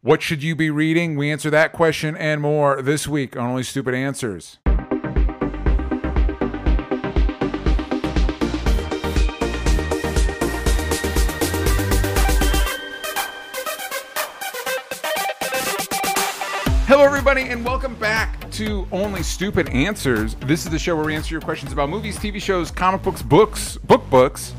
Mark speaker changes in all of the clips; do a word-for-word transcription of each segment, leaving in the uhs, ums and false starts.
Speaker 1: What should you be reading? We answer that question and more this week on Only Stupid Answers. Hello, everybody, and welcome back to Only Stupid Answers. This is the show where we answer your questions about movies, T V shows, comic books, books, book books,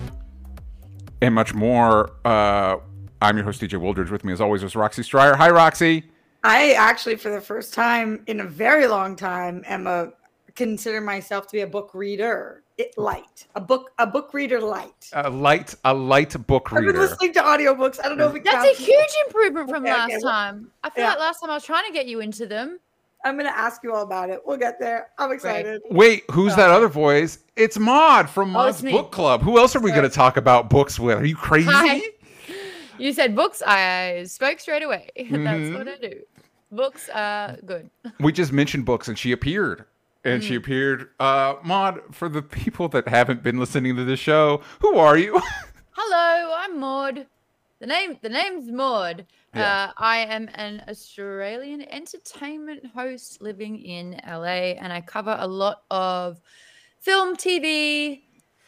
Speaker 1: and much more. Uh, I'm your host, D J Wooldridge. With me, as always, is Roxy Stryer. Hi, Roxy.
Speaker 2: I actually, for the first time in a very long time, am a consider myself to be a book reader. It light a book, a book reader light.
Speaker 1: A light, a light book reader.
Speaker 2: I've been listening to audiobooks. I don't know if it
Speaker 3: That's
Speaker 2: counts.
Speaker 3: a huge improvement from
Speaker 2: Okay,
Speaker 3: last
Speaker 2: okay, well,
Speaker 3: time. I feel
Speaker 2: yeah.
Speaker 3: like last time I was trying to get you into them.
Speaker 2: I'm going to ask you all about it. We'll get there. I'm excited.
Speaker 1: Wait, who's that other voice? It's Maud from
Speaker 3: Oh,
Speaker 1: Maud's
Speaker 3: it's me.
Speaker 1: Book Club. Who else are we going to talk about books with? Are you crazy?
Speaker 3: Hi. You said books. I spoke straight away.
Speaker 1: Mm-hmm.
Speaker 3: That's what I do. Books are good.
Speaker 1: We just mentioned books, and she appeared. And
Speaker 3: Mm.
Speaker 1: she appeared. Uh, Maud, for the people that haven't been listening to the show, who are you?
Speaker 3: Hello, I'm Maud. The name, the name's Maud.
Speaker 1: Yeah.
Speaker 3: Uh, I am an Australian entertainment host living in L A, and I cover a lot of film, T V,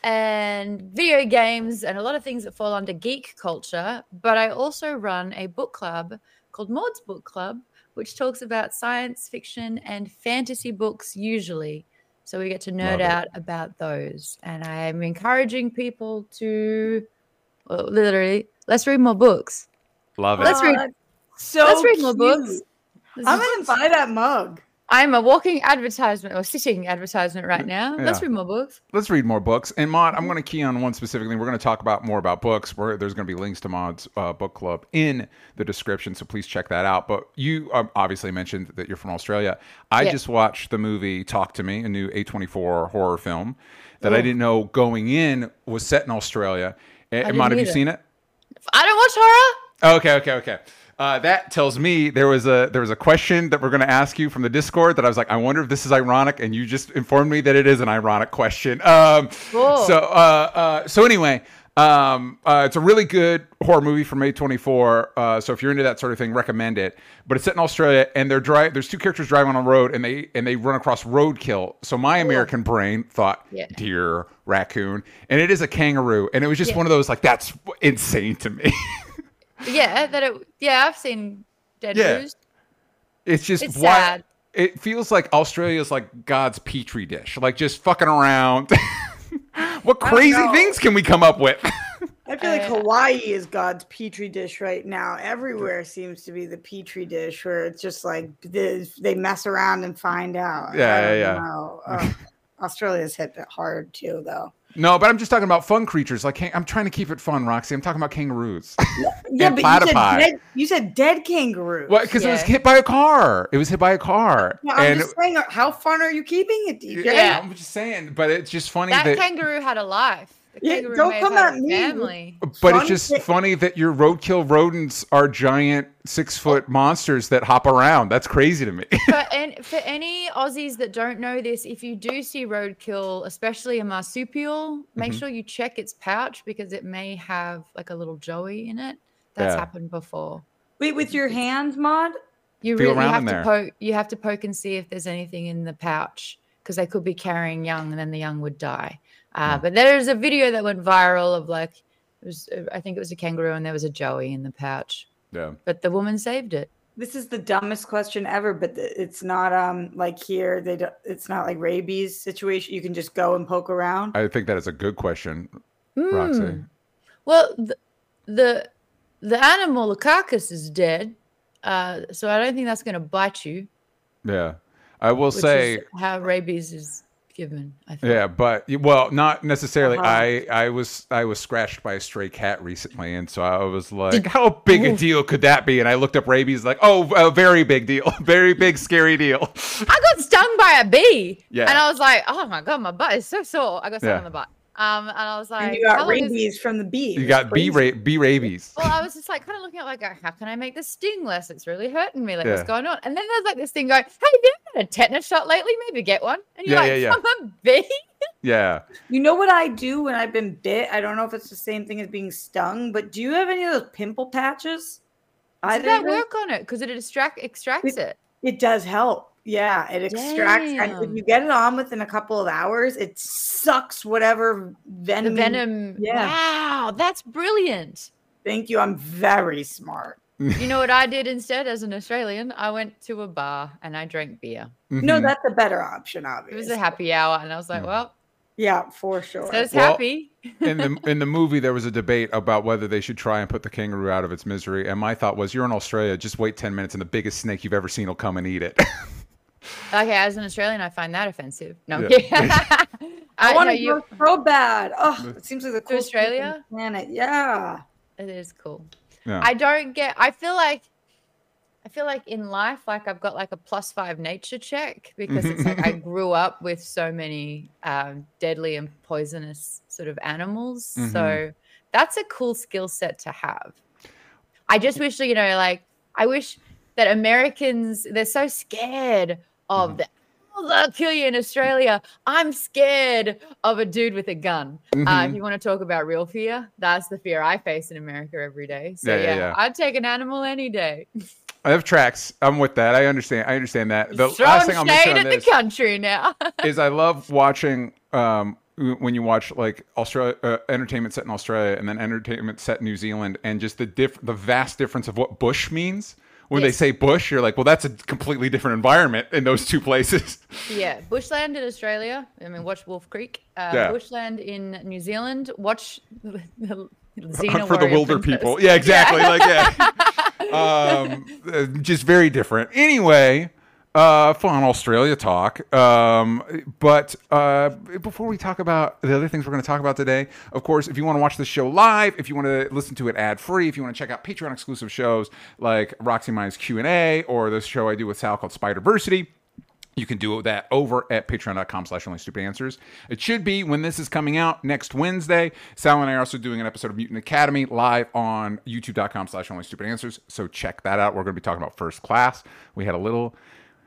Speaker 3: and video games, and a lot of things that fall under geek culture. But I also run a book club called Maud's Book Club, which talks about science fiction and fantasy books usually. So we get to nerd
Speaker 1: Love it.
Speaker 3: out about those. And I'm encouraging people to, well, literally, let's read more books.
Speaker 1: Love it.
Speaker 3: Let's read-
Speaker 2: Oh, so
Speaker 3: let's read more
Speaker 2: cute.
Speaker 3: books. This
Speaker 2: I'm
Speaker 3: is-
Speaker 2: going to buy that mug.
Speaker 3: I'm a walking advertisement or sitting advertisement right now. Let's
Speaker 1: Yeah.
Speaker 3: read more books.
Speaker 1: Let's read more books. And Maud, I'm going to key on one specifically. We're going to talk about more about books. Where there's going to be links to Maud's uh, book club in the description, so please check that out. But you um, obviously mentioned that you're from Australia. I
Speaker 3: Yeah.
Speaker 1: just watched the movie Talk to Me, a new A twenty-four horror film that I
Speaker 3: Oh.
Speaker 1: didn't know going in was set in Australia. And
Speaker 3: didn't
Speaker 1: Maud, have you
Speaker 3: either.
Speaker 1: seen it?
Speaker 3: I don't watch horror.
Speaker 1: Okay, okay, okay. Uh, that tells me there was a there was a question that we're going to ask you from the Discord that I was like, I wonder if this is ironic, and you just informed me that it is an ironic question. Um,
Speaker 3: Cool.
Speaker 1: So, uh, uh, so anyway, um, uh, it's a really good horror movie from A twenty-four. Uh, so if you're into that sort of thing, recommend it. But it's set in Australia, and they're dri- There's two characters driving on a road, and they and they run across roadkill. So my American brain thought
Speaker 3: Yeah.
Speaker 1: deer, raccoon, and it is a kangaroo, and it was just
Speaker 3: Yeah.
Speaker 1: one of those like that's insane to me.
Speaker 3: Yeah, that it. Yeah, I've seen Dead
Speaker 1: Yeah.
Speaker 3: Roos.
Speaker 1: It's just
Speaker 3: It's
Speaker 1: why
Speaker 3: sad.
Speaker 1: it feels like Australia is like God's petri dish, like just fucking around. What
Speaker 2: I don't
Speaker 1: crazy
Speaker 2: know.
Speaker 1: things can we come up with?
Speaker 2: I feel like
Speaker 3: Uh,
Speaker 2: Hawaii is God's petri dish right now. Everywhere seems to be the petri dish where it's just like they, they mess around and find out.
Speaker 1: Yeah,
Speaker 2: I don't
Speaker 1: yeah, yeah.
Speaker 2: know. Uh, Australia's hit it hard too, though.
Speaker 1: No, but I'm just talking about fun creatures. Like I'm trying to keep it fun, Roxy. I'm talking about kangaroos.
Speaker 2: Yeah,
Speaker 1: And
Speaker 2: but you said,
Speaker 1: platypi.
Speaker 2: dead, you said dead kangaroo.
Speaker 1: Well, because it was
Speaker 3: Yeah.
Speaker 1: hit by a car. It was hit by a car.
Speaker 2: No, I'm
Speaker 1: and
Speaker 2: just saying, how fun are you keeping it, D J?
Speaker 1: yeah, I'm just saying. But it's just funny
Speaker 3: That
Speaker 1: that.
Speaker 3: kangaroo had a life. The
Speaker 2: Yeah,
Speaker 3: kangaroo
Speaker 2: don't
Speaker 3: may
Speaker 2: come
Speaker 3: have had
Speaker 2: at
Speaker 3: a
Speaker 2: me.
Speaker 3: family.
Speaker 1: But
Speaker 2: Fun
Speaker 1: it's just
Speaker 2: thi-
Speaker 1: funny that your roadkill rodents are giant six foot monsters that hop around. That's crazy to me.
Speaker 3: for, an, for any Aussies that don't know this, if you do see roadkill, especially a marsupial, make
Speaker 1: Mhm.
Speaker 3: sure you check its pouch because it may have like a little joey in it. That's
Speaker 1: Yeah.
Speaker 3: happened before.
Speaker 2: Wait, with your hands, Mod?
Speaker 3: You
Speaker 1: Feel
Speaker 3: really
Speaker 1: around
Speaker 3: have
Speaker 1: in
Speaker 3: to
Speaker 1: there.
Speaker 3: poke. You have to poke and see if there's anything in the pouch because they could be carrying young, and then the young would die. Uh,
Speaker 1: Yeah.
Speaker 3: But there's a video that went viral of like, it was, I think it was a kangaroo, and there was a joey in the pouch,
Speaker 1: Yeah.
Speaker 3: but the woman saved it.
Speaker 2: This is the dumbest question ever, but th- it's not um like here. They don't, it's not like rabies situation. You can just go and poke around.
Speaker 1: I think that is a good question, Roxy.
Speaker 3: Mm. Well, the, the the animal, the carcass is dead, uh, so I don't think that's going to bite you.
Speaker 1: Yeah. I will
Speaker 3: Which
Speaker 1: say,
Speaker 3: is how rabies is given. I think.
Speaker 1: yeah, but well, not necessarily.
Speaker 2: Uh-huh.
Speaker 1: I I was I was scratched by a stray cat recently, and so I was like,
Speaker 3: Did-
Speaker 1: how big a
Speaker 3: Ooh.
Speaker 1: deal could that be? And I looked up rabies, like, oh, a very big deal, very big, scary deal.
Speaker 3: I got stung by a bee.
Speaker 1: Yeah.
Speaker 3: And I was like, oh my God, my butt is so sore. I got stung
Speaker 1: Yeah.
Speaker 3: on the butt. Um, and I was like,
Speaker 2: and you
Speaker 3: how
Speaker 2: got
Speaker 3: long is-
Speaker 2: rabies from the bee.
Speaker 1: You
Speaker 2: It's
Speaker 1: got bee
Speaker 2: crazy.
Speaker 1: ra- bee rabies.
Speaker 3: Well, I was just like kind of looking at like, how can I make this sting less? It's really hurting me. Like,
Speaker 1: Yeah.
Speaker 3: what's going on? And then there's like this thing going, hey, have you had a tetanus shot lately? Maybe get one. And you're
Speaker 1: Yeah,
Speaker 3: like,
Speaker 1: yeah, yeah.
Speaker 3: from a bee?
Speaker 1: Yeah.
Speaker 2: You know what I do when I've been bit? I don't know if it's the same thing as being stung, but do you have any of those pimple patches I
Speaker 3: Does that
Speaker 2: think
Speaker 3: work on it? Because it extract extracts it.
Speaker 2: It does help. Yeah, it extracts, and
Speaker 3: Damn.
Speaker 2: if you get it on within a couple of hours, it sucks whatever venom.
Speaker 3: The venom.
Speaker 2: Yeah.
Speaker 3: Wow, that's brilliant.
Speaker 2: Thank you. I'm very smart.
Speaker 3: You know what I did instead as an Australian? I went to a bar and I drank beer.
Speaker 1: Mm-hmm.
Speaker 2: No, that's a better option,
Speaker 3: It
Speaker 2: obviously.
Speaker 3: was a happy hour, and I was like, well,
Speaker 2: Yeah, for sure.
Speaker 3: so it's
Speaker 1: Well,
Speaker 3: happy.
Speaker 1: in the in the movie, there was a debate about whether they should try and put the kangaroo out of its misery. And my thought was, you're in Australia, just wait ten minutes, and the biggest snake you've ever seen will come and eat it.
Speaker 3: Okay, as an Australian, I find that offensive. No, I'm
Speaker 1: Yeah.
Speaker 3: kidding.
Speaker 2: I
Speaker 3: I
Speaker 2: want
Speaker 3: know
Speaker 2: to
Speaker 3: you.
Speaker 2: go so bad. Oh, it seems like the coolest place on
Speaker 3: Australia?
Speaker 2: the planet. Yeah.
Speaker 3: It is cool.
Speaker 1: Yeah.
Speaker 3: I don't get. I feel like. I feel like in life, like I've got like a plus five nature check because it's like I grew up with so many um, deadly and poisonous sort of animals.
Speaker 1: Mhm.
Speaker 3: So that's a cool skill set to have. I just wish, you know, like I wish that Americans, they're so scared of
Speaker 1: Mhm.
Speaker 3: the, oh, they'll kill you in Australia. I'm scared of a dude with a gun. Uh,
Speaker 1: Mhm.
Speaker 3: if you want to talk about real fear, that's the fear I face in America every day. So
Speaker 1: Yeah,
Speaker 3: yeah,
Speaker 1: yeah, yeah.
Speaker 3: I'd take an animal any day.
Speaker 1: I have tracks. I'm with that. I understand. I understand that. The
Speaker 3: Throwing
Speaker 1: last thing I'll mention
Speaker 3: shade
Speaker 1: on
Speaker 3: at
Speaker 1: this
Speaker 3: the country now.
Speaker 1: is I love watching um, when you watch like Australia uh, entertainment set in Australia and then entertainment set in New Zealand, and just the diff- the vast difference of what bush means. When they
Speaker 3: Yes.
Speaker 1: say bush, you're like, well, that's a completely different environment in those two places.
Speaker 3: Yeah, bushland in Australia. I mean, watch Wolf Creek. Uh,
Speaker 1: Yeah.
Speaker 3: Bushland in New Zealand. Watch the
Speaker 1: For
Speaker 3: Xena
Speaker 1: the
Speaker 3: warrior
Speaker 1: wilder
Speaker 3: princess.
Speaker 1: people. Yeah, exactly. Like, yeah. um, uh, just very different. Anyway, uh, fun Australia talk. Um, but uh, before we talk about the other things we're going to talk about today, of course, if you want to watch the show live, if you want to listen to it ad free, if you want to check out Patreon exclusive shows like Roxy Mine's Q and A or the show I do with Sal called Spider-Versity, you can do that over at patreon.com slash only stupid answers. It should be when this is coming out next Wednesday. Sal and I are also doing an episode of Mutant Academy live on youtube.com slash only stupid answers. So check that out. We're going to be talking about First Class. We had a little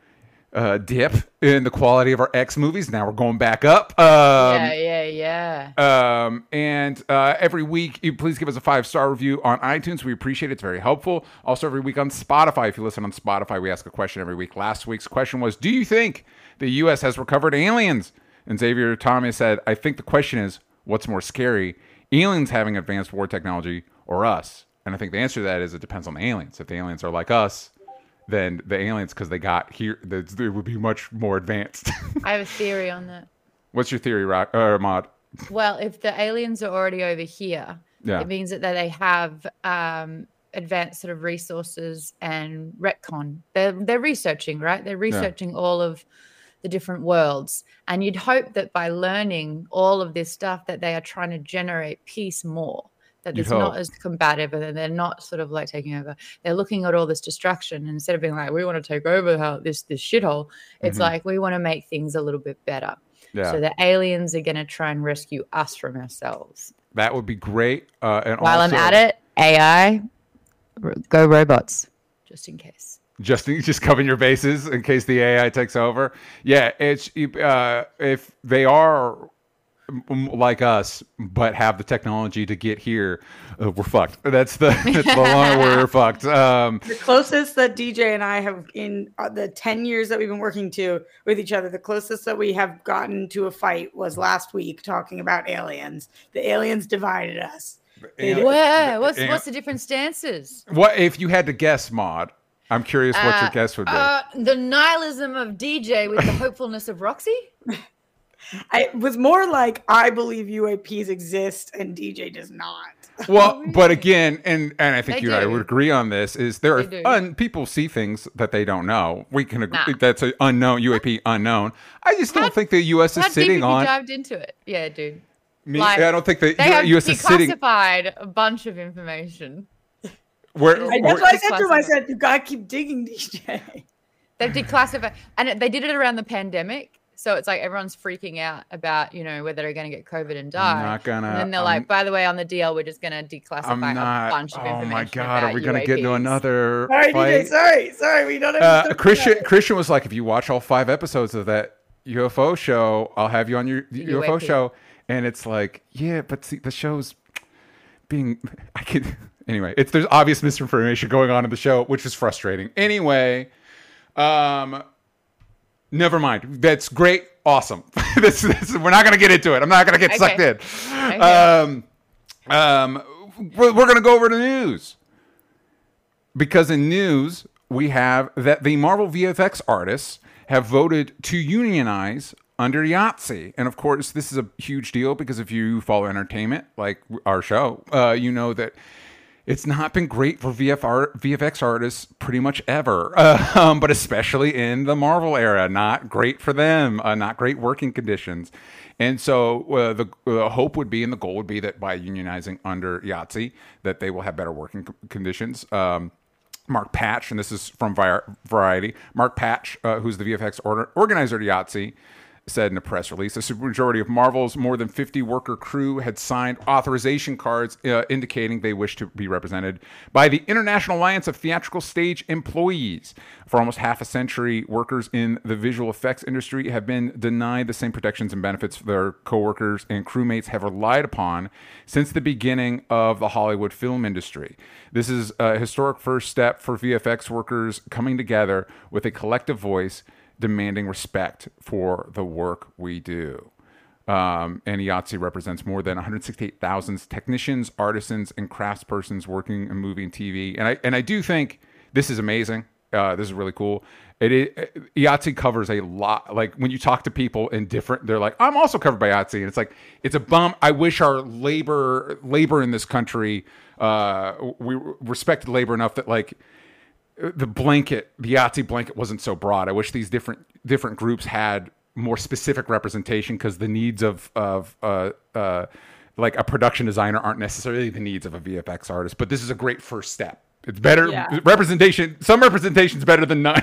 Speaker 1: uh, dip in the quality of our X movies. Now we're going back up. Um,
Speaker 3: Yeah, yeah, yeah.
Speaker 1: um, and uh, every week, you please give us a five-star review on iTunes. We appreciate it. It's very helpful. Also, every week on Spotify. If you listen on Spotify, we ask a question every week. Last week's question was, do you think the U S has recovered aliens? And Xavier Thomas said, I think the question is, what's more scary, aliens having advanced war technology or us? And I think the answer to that is it depends on the aliens. If the aliens are like us, then the aliens, because they got here, they would be much more advanced.
Speaker 3: I have a theory on that.
Speaker 1: What's your theory, Rock, uh, Maud?
Speaker 3: Well, if the aliens are already over here,
Speaker 1: Yeah.
Speaker 3: it means that they have um, advanced sort of resources and retcon. They're they're researching, right? They're researching all of the different worlds, and you'd hope that by learning all of this stuff, that they are trying to generate peace more. That
Speaker 1: You'd
Speaker 3: it's not
Speaker 1: hope.
Speaker 3: as combative, and they're not sort of like taking over. They're looking at all this destruction, and instead of being like, we want to take over how this this shithole, it's
Speaker 1: Mhm.
Speaker 3: like we want to make things a little bit better.
Speaker 1: Yeah.
Speaker 3: So the aliens are going to try and rescue us from ourselves.
Speaker 1: That would be great. Uh, and
Speaker 3: While
Speaker 1: also,
Speaker 3: I'm at it, A I, r- go robots, just in case.
Speaker 1: just just covering your bases in case the A I takes over. Yeah, it's uh, if they are m- like us but have the technology to get here, uh, we're fucked. That's the that's the long we're fucked. Um,
Speaker 2: The closest that D J and I have in uh, the ten years that we've been working to with each other, the closest that we have gotten to a fight was last week talking about aliens. The aliens divided us. They did.
Speaker 3: Where? What's
Speaker 1: and-
Speaker 3: what's the different stances?
Speaker 1: what if you had to guess, Maud? I'm curious what your
Speaker 3: Uh,
Speaker 1: guess would be.
Speaker 3: Uh, the nihilism of D J with the hopefulness of Roxy.
Speaker 2: I it was more like I believe U A Ps exist and D J does not.
Speaker 1: Well,
Speaker 3: really?
Speaker 1: but again, and and I think
Speaker 3: They
Speaker 1: you and I
Speaker 3: do.
Speaker 1: would agree on this, is there are
Speaker 3: They do.
Speaker 1: un, people see things that they don't know. We can agree
Speaker 3: Nah.
Speaker 1: that's an unknown U A P unknown. I just don't
Speaker 3: How-
Speaker 1: think the U S
Speaker 3: How
Speaker 1: is
Speaker 3: deep
Speaker 1: sitting
Speaker 3: have you
Speaker 1: on
Speaker 3: dived into it? Yeah, dude.
Speaker 1: me.
Speaker 3: like,
Speaker 1: I don't think the
Speaker 3: They have
Speaker 1: U S is sitting
Speaker 3: declassified a bunch of information.
Speaker 1: where.
Speaker 3: I-
Speaker 2: I,
Speaker 1: where-
Speaker 2: that's why I said to him, I
Speaker 3: Declassified.
Speaker 2: said, you gotta keep digging, D J.
Speaker 3: They've declassified, and it- they did it around the pandemic. So it's like everyone's freaking out about, you know, whether they're going to get COVID and die.
Speaker 1: not gonna-
Speaker 3: And then they're
Speaker 1: I'm-
Speaker 3: like, by the way, on the D L, we're just going to
Speaker 1: I'm
Speaker 3: declassify
Speaker 1: not.
Speaker 3: a bunch of
Speaker 1: Oh
Speaker 3: information.
Speaker 1: my god,
Speaker 3: about
Speaker 1: are we going to get into
Speaker 3: U A Ps.
Speaker 1: another
Speaker 2: Sorry, D J.
Speaker 1: fight?
Speaker 2: Sorry, sorry. We don't have
Speaker 1: Uh,
Speaker 2: to
Speaker 1: Christian Christian was like, if you watch all five episodes of that U F O show, I'll have you on your U F O
Speaker 3: U A P.
Speaker 1: show. And it's like, yeah, but see, the show's being, I could, Anyway, it's there's obvious misinformation going on in the show, which is frustrating. Anyway, um, never mind. That's great. Awesome. this, this, we're not going to get into it. I'm not going to get okay. sucked in. Okay. Um, um, we're, we're going to go over to news. Because in news, we have that the Marvel V F X artists have voted to unionize under Yahtzee. And of course, this is a huge deal because if you follow entertainment, like our show, uh, you know that it's not been great for V F R, V F X artists pretty much ever, uh, um, but especially in the Marvel era. Not great for them, uh, not great working conditions. And so uh, the, the hope would be and the goal would be that by unionizing under Yahtzee, that they will have better working co- conditions. Um, Mark Patch, and this is from Variety, Mark Patch, uh, who's the V F X or- organizer at Yahtzee, said in a press release, a supermajority of Marvel's more than fifty worker crew had signed authorization cards uh, indicating they wish to be represented by the International Alliance of Theatrical Stage Employees. For almost half a century, workers in the visual effects industry have been denied the same protections and benefits their coworkers and crewmates have relied upon since the beginning of the Hollywood film industry. This is a historic first step for V F X workers coming together with a collective voice demanding respect for the work we do. Um, and Yahtzee represents more than one hundred sixty-eight thousand technicians, artisans, and craftspersons working in movie and T V. And I and I do think this is amazing. Uh, this is really cool. It, it Yahtzee covers a lot. Like when you talk to people in different, they're like, "I'm also covered by Yahtzee," and it's like it's a bum. I wish our labor labor in this country, uh, we respected labor enough that like. The blanket, the Yahtzee blanket wasn't so broad. I wish these different different groups had more specific representation because the needs of of uh, uh, like a production designer aren't necessarily the needs of a V F X artist. But this is a great first step. It's better yeah. representation. Some representation is better than none.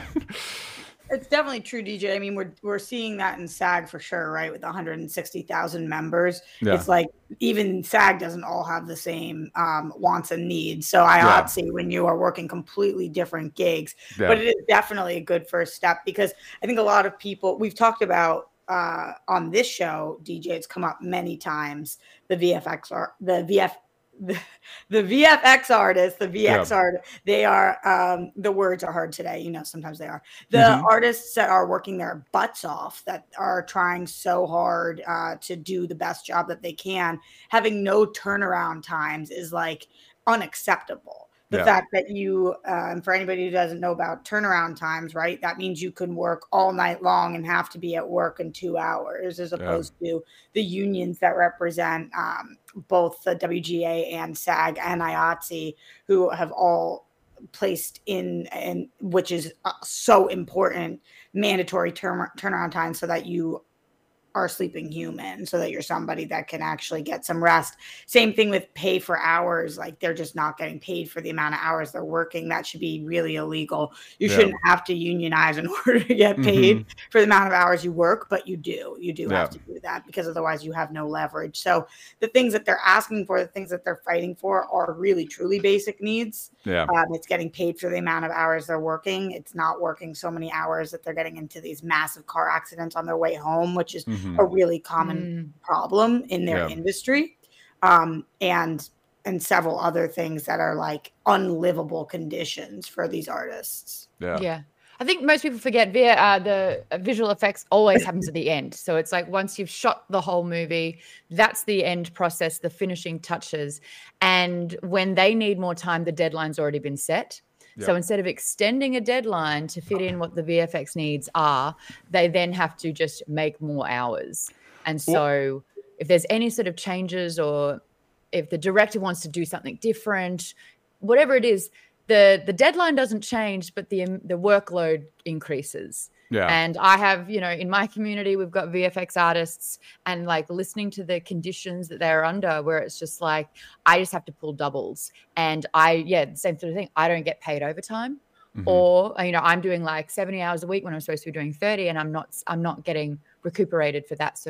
Speaker 2: It's definitely true, D J. I mean, we're we're seeing that in SAG for sure, right? With one hundred sixty thousand members, yeah. It's like even SAG doesn't all have the same um, wants and needs. So I yeah. see when you are working completely different gigs, yeah. but it is definitely a good first step because I think a lot of people we've talked about uh, on this show, D J. It's come up many times. The V F X are the V F. The, the V F X artists, the V X yeah. art, they are, um, the words are hard today. You know, sometimes they are. The mm-hmm. artists that are working their butts off, that are trying so hard uh, to do the best job that they can, having no turnaround times is like unacceptable. The yeah. fact that you, uh, and for anybody who doesn't know about turnaround times, right, that means you can work all night long and have to be at work in two hours as opposed yeah. to the unions that represent um, both the W G A and SAG and I A T S E, who have all placed in, and which is uh, so important, mandatory turn, turnaround time so that you are sleeping human, so that you're somebody that can actually get some rest. Same thing with pay for hours. Like they're just not getting paid for the amount of hours they're working. That should be really illegal. You yeah. shouldn't have to unionize in order to get paid mm-hmm. for the amount of hours you work, but you do. You do yeah. have to do that because otherwise you have no leverage. So the things that they're asking for, the things that they're fighting for are really, truly basic needs.
Speaker 1: Yeah.
Speaker 2: Um, it's getting paid for the amount of hours they're working. It's not working so many hours that they're getting into these massive car accidents on their way home, which is mm-hmm. a really common mm. problem in their yeah. industry, um, and and several other things that are like unlivable conditions for these artists.
Speaker 1: Yeah,
Speaker 3: yeah. I think most people forget via uh, the visual effects always happens at the end. So it's like once you've shot the whole movie, that's the end process, the finishing touches. And when they need more time, the deadline's already been set. Yep. So instead of extending a deadline to fit in what the V F X needs are, they then have to just make more hours. And so well, if there's any sort of changes or if the director wants to do something different, whatever it is, the the deadline doesn't change, but the the workload increases.
Speaker 1: Yeah.
Speaker 3: And I have, you know, in my community, we've got V F X artists and like listening to the conditions that they're under where it's just like, I just have to pull doubles. And I, yeah, the same sort of thing. I don't get paid overtime mm-hmm. or, you know, I'm doing like seventy hours a week when I'm supposed to be doing thirty and I'm not, I'm not getting recuperated for that sort of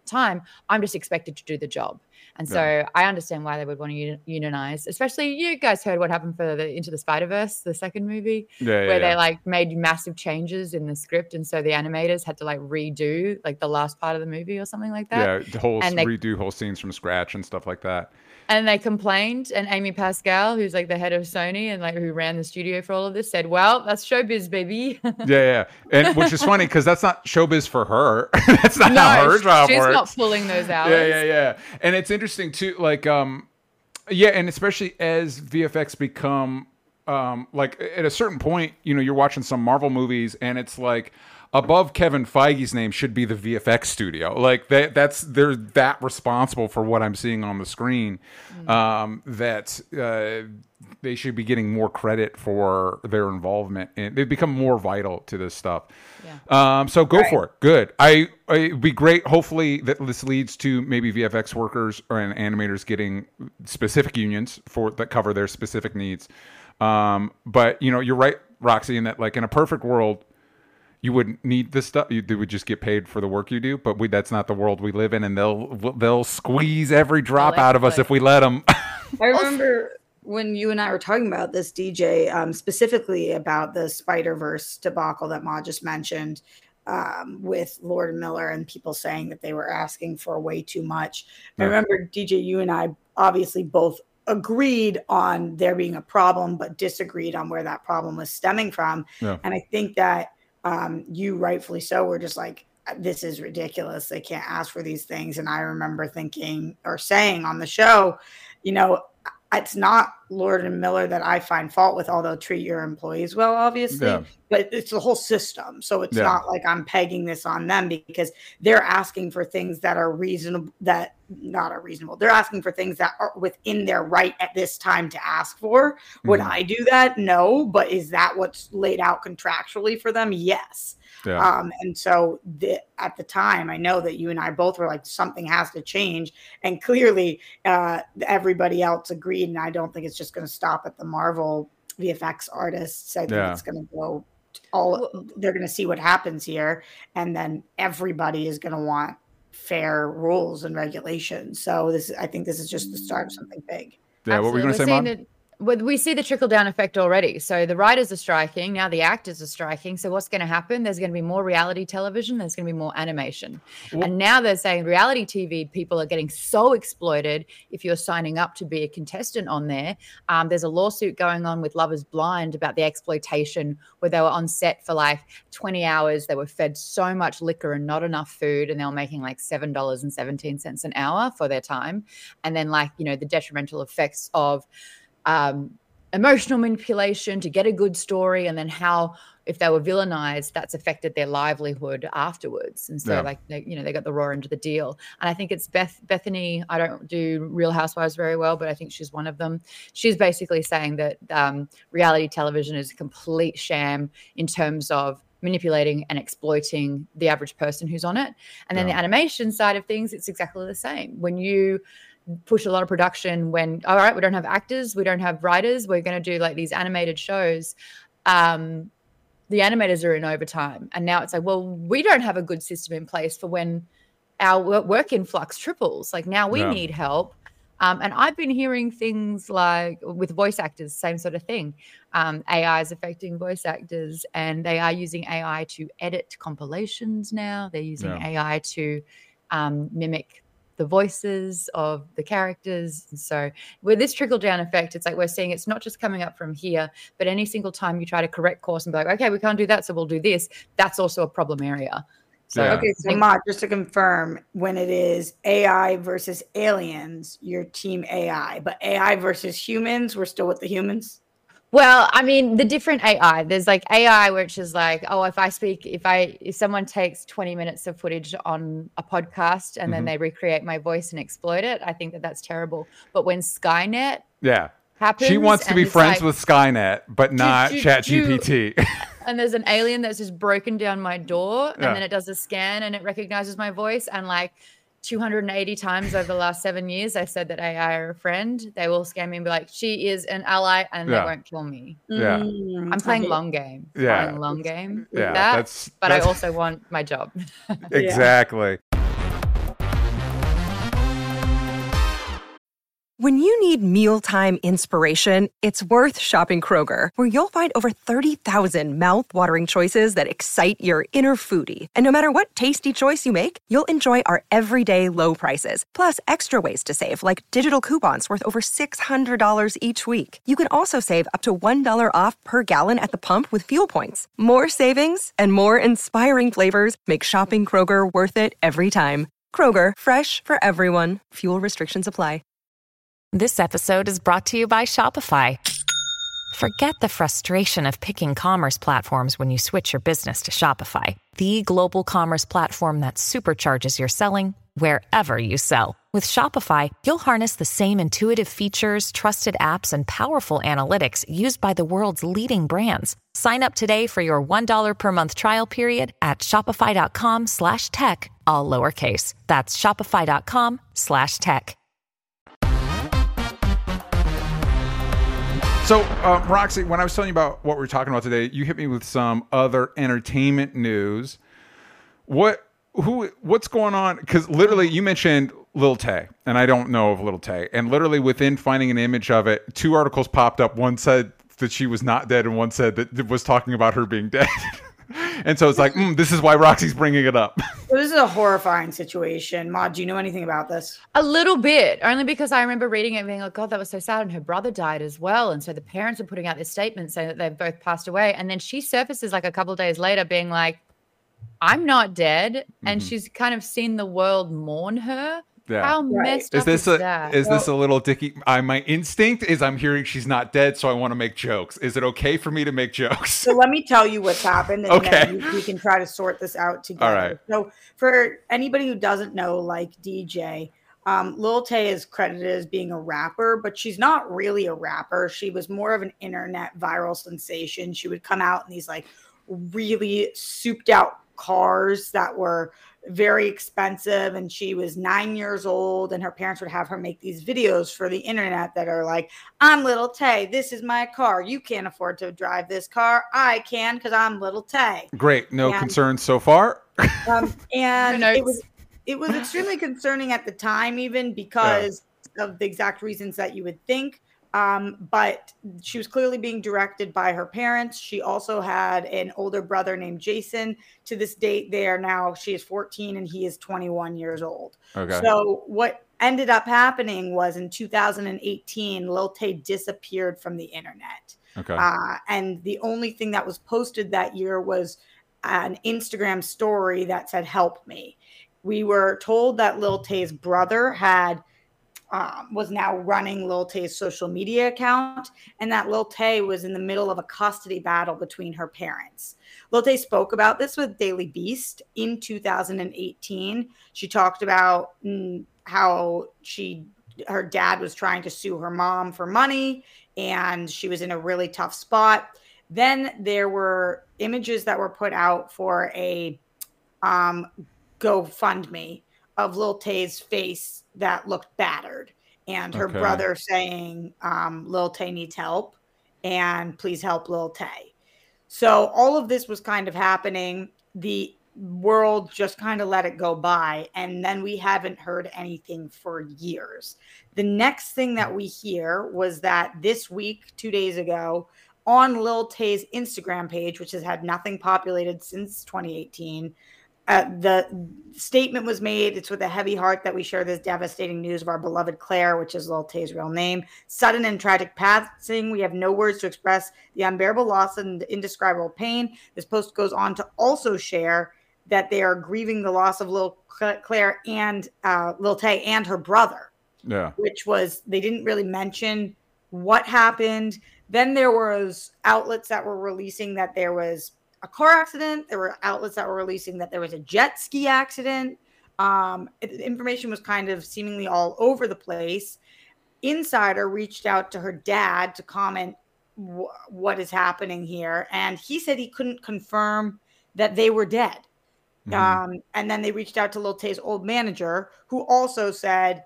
Speaker 3: time. I'm just expected to do the job. And so
Speaker 1: Yeah.
Speaker 3: I understand why they would want to unionize, especially you guys heard what happened for the Into the Spider-Verse, the second movie,
Speaker 1: Yeah, yeah,
Speaker 3: where
Speaker 1: yeah.
Speaker 3: they like made massive changes in the script. And so the animators had to like redo like the last part of the movie or something like that.
Speaker 1: Yeah, the whole
Speaker 3: And they-
Speaker 1: redo whole scenes from scratch and stuff like that.
Speaker 3: And they complained, and Amy Pascal, who's like the head of Sony and like who ran the studio for all of this, said, "Well, that's showbiz, baby."
Speaker 1: Yeah, yeah, and which is funny because that's not showbiz for her. That's not
Speaker 3: No,
Speaker 1: how her job
Speaker 3: she's
Speaker 1: works.
Speaker 3: not pulling those hours.
Speaker 1: Yeah, yeah, yeah. And it's interesting too, like, um, yeah, and especially as V F X become, um, like at a certain point, you know, you're watching some Marvel movies, and it's like above Kevin Feige's name should be the V F X studio. Like that, that's they're that responsible for what I'm seeing on the screen. Mm. Um, that uh, they should be getting more credit for their involvement, and they've become more vital to this stuff. Yeah. Um, so go right. for it. Good. I, I it'd be great. Hopefully that this leads to maybe V F X workers or and animators getting specific unions for that cover their specific needs. Um, but you know, you're right, Roxy, in that like in a perfect world, you wouldn't need this stuff. You, they would just get paid for the work you do. But we, that's not the world we live in, and they'll they'll squeeze every drop out of us if we let them.
Speaker 2: I remember when you and I were talking about this, D J, um, specifically about the Spider-Verse debacle that Ma just mentioned um, with Lord and Miller and people saying that they were asking for way too much. Yeah. I remember, D J, you and I obviously both agreed on there being a problem, but disagreed on where that problem was stemming from. Yeah. And I think that um, you rightfully so were just like, this is ridiculous. They can't ask for these things. And I remember thinking or saying on the show, you know, it's not Lord and Miller that I find fault with, although treat your employees well, obviously, yeah. but it's the whole system. So it's yeah. not like I'm pegging this on them because they're asking for things that are reasonable, that not are reasonable. They're asking for things that are within their right at this time to ask for. Mm-hmm. Would I do that? No. But is that what's laid out contractually for them? Yes. Yeah. Um, and so the, at the time, I know that you and I both were like, something has to change. And clearly uh, everybody else agreed. And I don't think it's just going to stop at the Marvel V F X artists. I think yeah. it's going to go all, they're going to see what happens here. And then everybody is going to want fair rules and regulations. So this, I think this is just the start of something big.
Speaker 1: Yeah. Absolutely. What were you going to say, Mom?
Speaker 3: Well, we see the trickle-down effect already. So the writers are striking. Now the actors are striking. So what's going to happen? There's going to be more reality television. There's going to be more animation. Well, and now they're saying reality T V people are getting so exploited if you're signing up to be a contestant on there. Um, there's a lawsuit going on with Love is Blind about the exploitation where they were on set for like twenty hours. They were fed so much liquor and not enough food, and they were making like seven dollars and seventeen cents an hour for their time. And then like, you know, the detrimental effects of Um, emotional manipulation to get a good story, and then how if they were villainized, that's affected their livelihood afterwards. And so, yeah. like they, you know, they got the raw end of the deal. And I think it's Beth Bethany. I don't do Real Housewives very well, but I think she's one of them. She's basically saying that um, reality television is a complete sham in terms of manipulating and exploiting the average person who's on it. And then yeah. the animation side of things, it's exactly the same. When you push a lot of production when, all right, we don't have actors, we don't have writers, we're going to do like these animated shows. Um, the animators are in overtime. And now it's like, well, we don't have a good system in place for when our work influx triples. Like now we yeah. need help. Um, and I've been hearing things like with voice actors, same sort of thing. Um, A I is affecting voice actors, and they are using A I to edit compilations now. They're using yeah. A I to um, mimic the voices of the characters. And so with this trickle down effect, it's like we're seeing it's not just coming up from here, but any single time you try to correct course and be like, okay, we can't do that, so we'll do this, that's also a problem area. So
Speaker 2: yeah. Okay, so Ma, just to confirm, when it is A I versus aliens, you're team A I, but A I versus humans, we're still with the humans?
Speaker 3: Well, I mean, the different A I, there's like A I, which is like, oh, if I speak, if I, if someone takes twenty minutes of footage on a podcast and mm-hmm. then they recreate my voice and exploit it, I think that that's terrible. But when Skynet
Speaker 1: yeah.
Speaker 3: happens.
Speaker 1: She wants to be friends like, with Skynet, but not ChatGPT.
Speaker 3: And there's an alien that's just broken down my door and
Speaker 1: yeah.
Speaker 3: then it does a scan and it recognizes my voice, and like two hundred eighty times over the last seven years, I said that A I are a friend. They will scam me and be like, she is an ally, and yeah. they won't kill me.
Speaker 1: Yeah.
Speaker 3: Mm, I'm playing long game.
Speaker 1: Yeah.
Speaker 3: Playing long game with
Speaker 1: yeah,
Speaker 3: that.
Speaker 1: That's,
Speaker 3: but
Speaker 1: that's...
Speaker 3: I also want my job.
Speaker 1: Exactly.
Speaker 4: When you need mealtime inspiration, it's worth shopping Kroger, where you'll find over thirty thousand mouth-watering choices that excite your inner foodie. And no matter what tasty choice you make, you'll enjoy our everyday low prices, plus extra ways to save, like digital coupons worth over six hundred dollars each week. You can also save up to one dollar off per gallon at the pump with fuel points. More savings and more inspiring flavors make shopping Kroger worth it every time. Kroger, fresh for everyone. Fuel restrictions apply.
Speaker 5: This episode is brought to you by Shopify. Forget the frustration of picking commerce platforms when you switch your business to Shopify, the global commerce platform that supercharges your selling wherever you sell. With Shopify, you'll harness the same intuitive features, trusted apps, and powerful analytics used by the world's leading brands. Sign up today for your one dollar per month trial period at shopify.com slash tech, all lowercase. That's shopify.com slash tech.
Speaker 1: So, uh, Roxy, when I was telling you about what we were talking about today, you hit me with some other entertainment news. What, who, what's going on? Because literally, you mentioned Lil Tay, and I don't know of Lil Tay. And literally, within finding an image of it, two articles popped up. One said that she was not dead, and one said that it was talking about her being dead. And so it's like, mm, this is why Roxy's bringing it up.
Speaker 2: So this is a horrifying situation. Maude, do you know anything about this?
Speaker 3: A little bit, only because I remember reading it and being like, God, that was so sad. And her brother died as well. And so the parents were putting out this statement saying that they've both passed away. And then she surfaces like a couple of days later being like, I'm not dead. Mm-hmm. And she's kind of seen the world mourn her.
Speaker 1: Yeah.
Speaker 3: How right. messed
Speaker 1: is
Speaker 3: up
Speaker 1: this
Speaker 3: is
Speaker 1: a,
Speaker 3: that?
Speaker 1: Is well, this a little dicky? I, my instinct is I'm hearing she's not dead, so I want to make jokes. Is it okay for me to make jokes?
Speaker 2: So let me tell you what's happened, and
Speaker 1: okay.
Speaker 2: then we, we can try to sort this out together.
Speaker 1: All right.
Speaker 2: So for anybody who doesn't know, like D J, um, Lil Tay is credited as being a rapper, but she's not really a rapper. She was more of an internet viral sensation. She would come out in these like really souped out cars that were very expensive, and she was nine years old, and her parents would have her make these videos for the internet that are like, I'm Lil Tay, this is my car, you can't afford to drive this car, I can because I'm Lil Tay.
Speaker 1: Great. No
Speaker 2: and,
Speaker 1: concerns so far.
Speaker 2: um, and it was it was extremely concerning at the time, even because yeah. of the exact reasons that you would think. Um, but she was clearly being directed by her parents. She also had an older brother named Jason. To this date, they are now, she is fourteen and he is twenty-one years old. Okay. So what ended up happening was in two thousand eighteen, Lil Tay disappeared from the internet.
Speaker 1: Okay.
Speaker 2: Uh, and the only thing that was posted that year was an Instagram story that said, help me. We were told that Lil Tay's brother had Um, was now running Lil Tay's social media account, and that Lil Tay was in the middle of a custody battle between her parents. Lil Tay spoke about this with Daily Beast in two thousand eighteen. She talked about mm, how she, her dad was trying to sue her mom for money, and she was in a really tough spot. Then there were images that were put out for a um, GoFundMe of Lil Tay's face that looked battered, and her okay. brother saying, um, Lil Tay needs help and please help Lil Tay. So all of this was kind of happening. The world just kind of let it go by. And then we haven't heard anything for years. The next thing that we hear was that this week, two days ago, on Lil Tay's Instagram page, which has had nothing populated since twenty eighteen, Uh, the statement was made, it's with a heavy heart that we share this devastating news of our beloved Claire, which is Lil Tay's real name. Sudden and tragic passing. We have no words to express the unbearable loss and indescribable pain. This post goes on to also share that they are grieving the loss of Lil Claire and uh, Lil Tay and her brother.
Speaker 1: Yeah.
Speaker 2: Which was, they didn't really mention what happened. Then there was outlets that were releasing that there was a car accident. There were outlets that were releasing that there was a jet ski accident. Um, it, information was kind of seemingly all over the place. Insider reached out to her dad to comment w- what is happening here. And he said he couldn't confirm that they were dead. Mm-hmm. Um, and then they reached out to Lil Tay's old manager, who also said,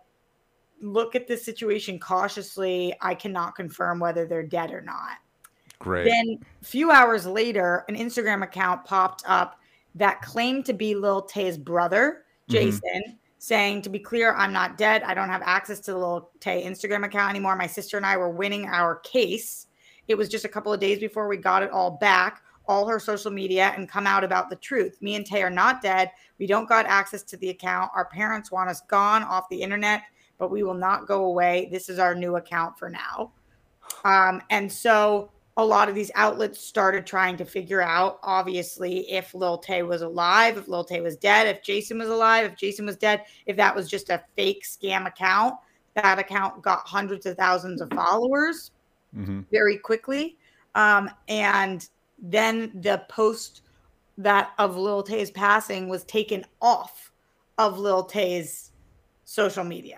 Speaker 2: look at this situation cautiously. I cannot confirm whether they're dead or not.
Speaker 1: Great.
Speaker 2: Then a few hours later, an Instagram account popped up that claimed to be Lil Tay's brother, Jason, mm-hmm. saying, to be clear, I'm not dead. I don't have access to the Lil Tay Instagram account anymore. My sister and I were winning our case. It was just a couple of days before we got it all back, all her social media, and come out about the truth. Me and Tay are not dead. We don't got access to the account. Our parents want us gone off the internet, but we will not go away. This is our new account for now. Um, and so a lot of these outlets started trying to figure out, obviously, if Lil Tay was alive, if Lil Tay was dead, if Jason was alive, if Jason was dead, if that was just a fake scam account. That account got hundreds of thousands of followers mm-hmm. very quickly. Um, and then the post that of Lil Tay's passing was taken off of Lil Tay's social media.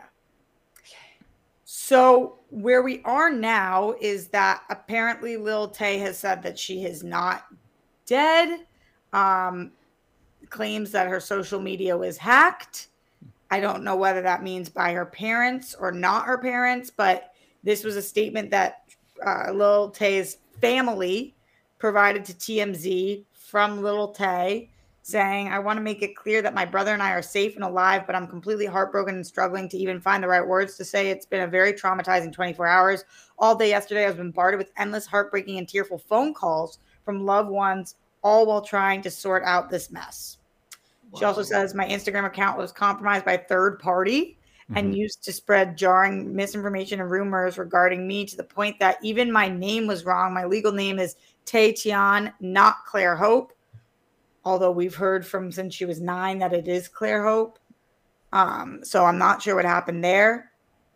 Speaker 2: So where we are now is that apparently Lil Tay has said that she is not dead, um, claims that her social media was hacked. I don't know whether that means by her parents or not her parents, but this was a statement that uh, Lil Tay's family provided to T M Z from Lil Tay, saying, I want to make it clear that my brother and I are safe and alive, but I'm completely heartbroken and struggling to even find the right words to say. It's been a very traumatizing twenty-four hours. All day yesterday, I was bombarded with endless heartbreaking and tearful phone calls from loved ones, all while trying to sort out this mess. Wow. She also says, my Instagram account was compromised by a third party mm-hmm. and used to spread jarring misinformation and rumors regarding me to the point that even my name was wrong. My legal name is Tay Tian, not Claire Hope. Although we've heard from since she was nine that it is Claire Hope. Um, so I'm not sure what happened there.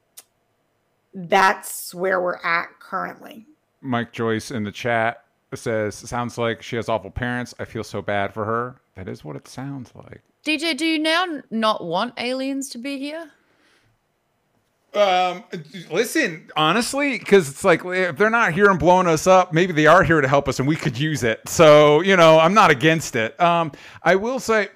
Speaker 2: That's where we're at currently.
Speaker 1: Mike Joyce in the chat says, sounds like she has awful parents. I feel so bad for her. That is what it sounds like.
Speaker 3: D J, do you now not want aliens to be here?
Speaker 1: Um, listen, honestly, because it's like if they're not here and blowing us up, maybe they are here to help us and we could use it. So, you know, I'm not against it. Um, I will say,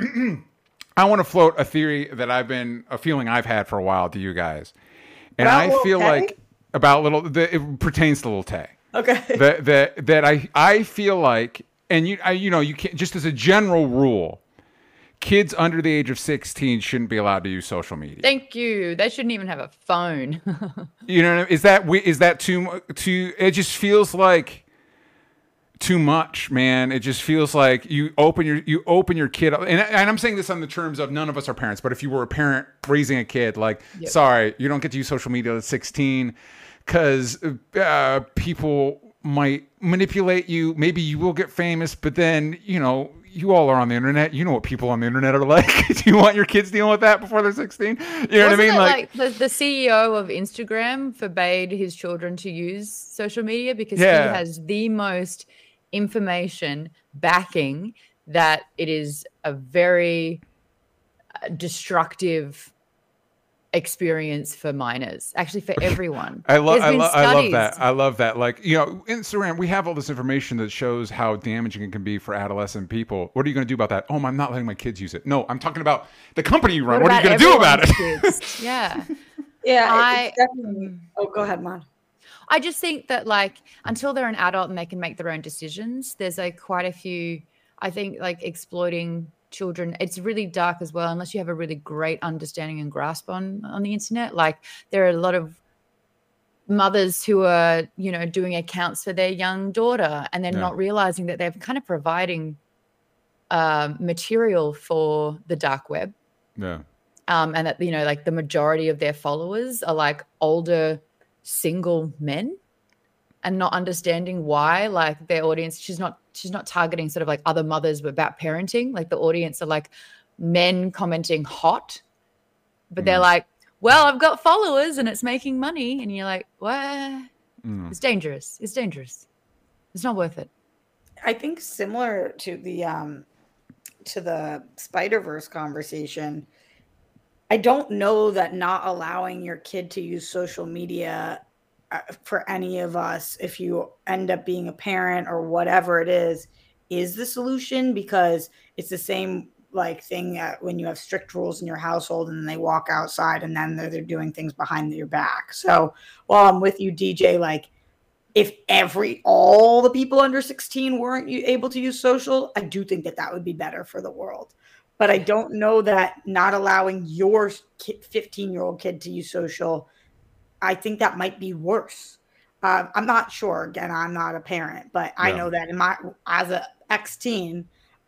Speaker 1: I want to float a theory that I've been, a feeling I've had for a while to you guys. And
Speaker 2: about
Speaker 1: I feel
Speaker 2: Tay?
Speaker 1: like about little, the, it pertains to Lil Tay.
Speaker 2: Okay.
Speaker 1: That, that, that I, I feel like, and you, I, you know, you can't, just as a general rule, kids under the age of sixteen shouldn't be allowed to use social media.
Speaker 3: Thank you. They shouldn't even have a phone.
Speaker 1: You know, is that is that too too? It just feels like too much, man. It just feels like you open your you open your kid up, and, and I'm saying this on the terms of none of us are parents, but if you were a parent raising a kid, like, yep. sorry, you don't get to use social media at sixteen because uh, people might manipulate you. Maybe you will get famous, but then you know. You all are on the internet. You know what people on the internet are like. Do you want your kids dealing with that before they're sixteen? You know
Speaker 3: Wasn't
Speaker 1: what I mean?
Speaker 3: It
Speaker 1: like,
Speaker 3: like the, the C E O of Instagram forbade his children to use social media because
Speaker 1: yeah.
Speaker 3: he has the most information backing that it is a very uh, destructive experience for minors, actually for everyone.
Speaker 1: I love I, lo- I love that. I love that. Like, you know, Instagram, we have all this information that shows how damaging it can be for adolescent people. What are you going to do about that? Oh, I'm not letting my kids use it. No, I'm talking about the company you run. What, what are you going to do about it?
Speaker 3: yeah.
Speaker 2: Yeah.
Speaker 3: I,
Speaker 2: it's definitely, oh, go ahead, Mom.
Speaker 3: I just think that like until they're an adult and they can make their own decisions, there's like quite a few, I think like exploiting children, it's really dark as well, unless you have a really great understanding and grasp on on the internet. Like there are a lot of mothers who are, you know, doing accounts for their young daughter and then yeah. not realizing that they're kind of providing uh, material for the dark web.
Speaker 1: Yeah.
Speaker 3: Um, and that, you know, like the majority of their followers are like older single men and not understanding why, like their audience, she's not, she's not targeting sort of like other mothers about parenting. Like the audience are like men commenting hot, but mm. they're like, well, I've got followers and it's making money. And you're like, what? Mm. It's dangerous. It's dangerous. It's not worth it.
Speaker 2: I think similar to the, um, to the Spider-Verse conversation, I don't know that not allowing your kid to use social media uh, for any of us, if you end up being a parent or whatever it is, is the solution, because it's the same like thing uh, when you have strict rules in your household and then they walk outside and then they're, they're doing things behind your back. So while I'm with you, D J, like if every, all the people under sixteen weren't able to use social, I do think that that would be better for the world. but I don't know that not allowing your fifteen-year-old kid to use social, I think that might be worse. Uh, I'm not sure. Again, I'm not a parent, but I
Speaker 1: Yeah.
Speaker 2: know that in my as a ex-teen,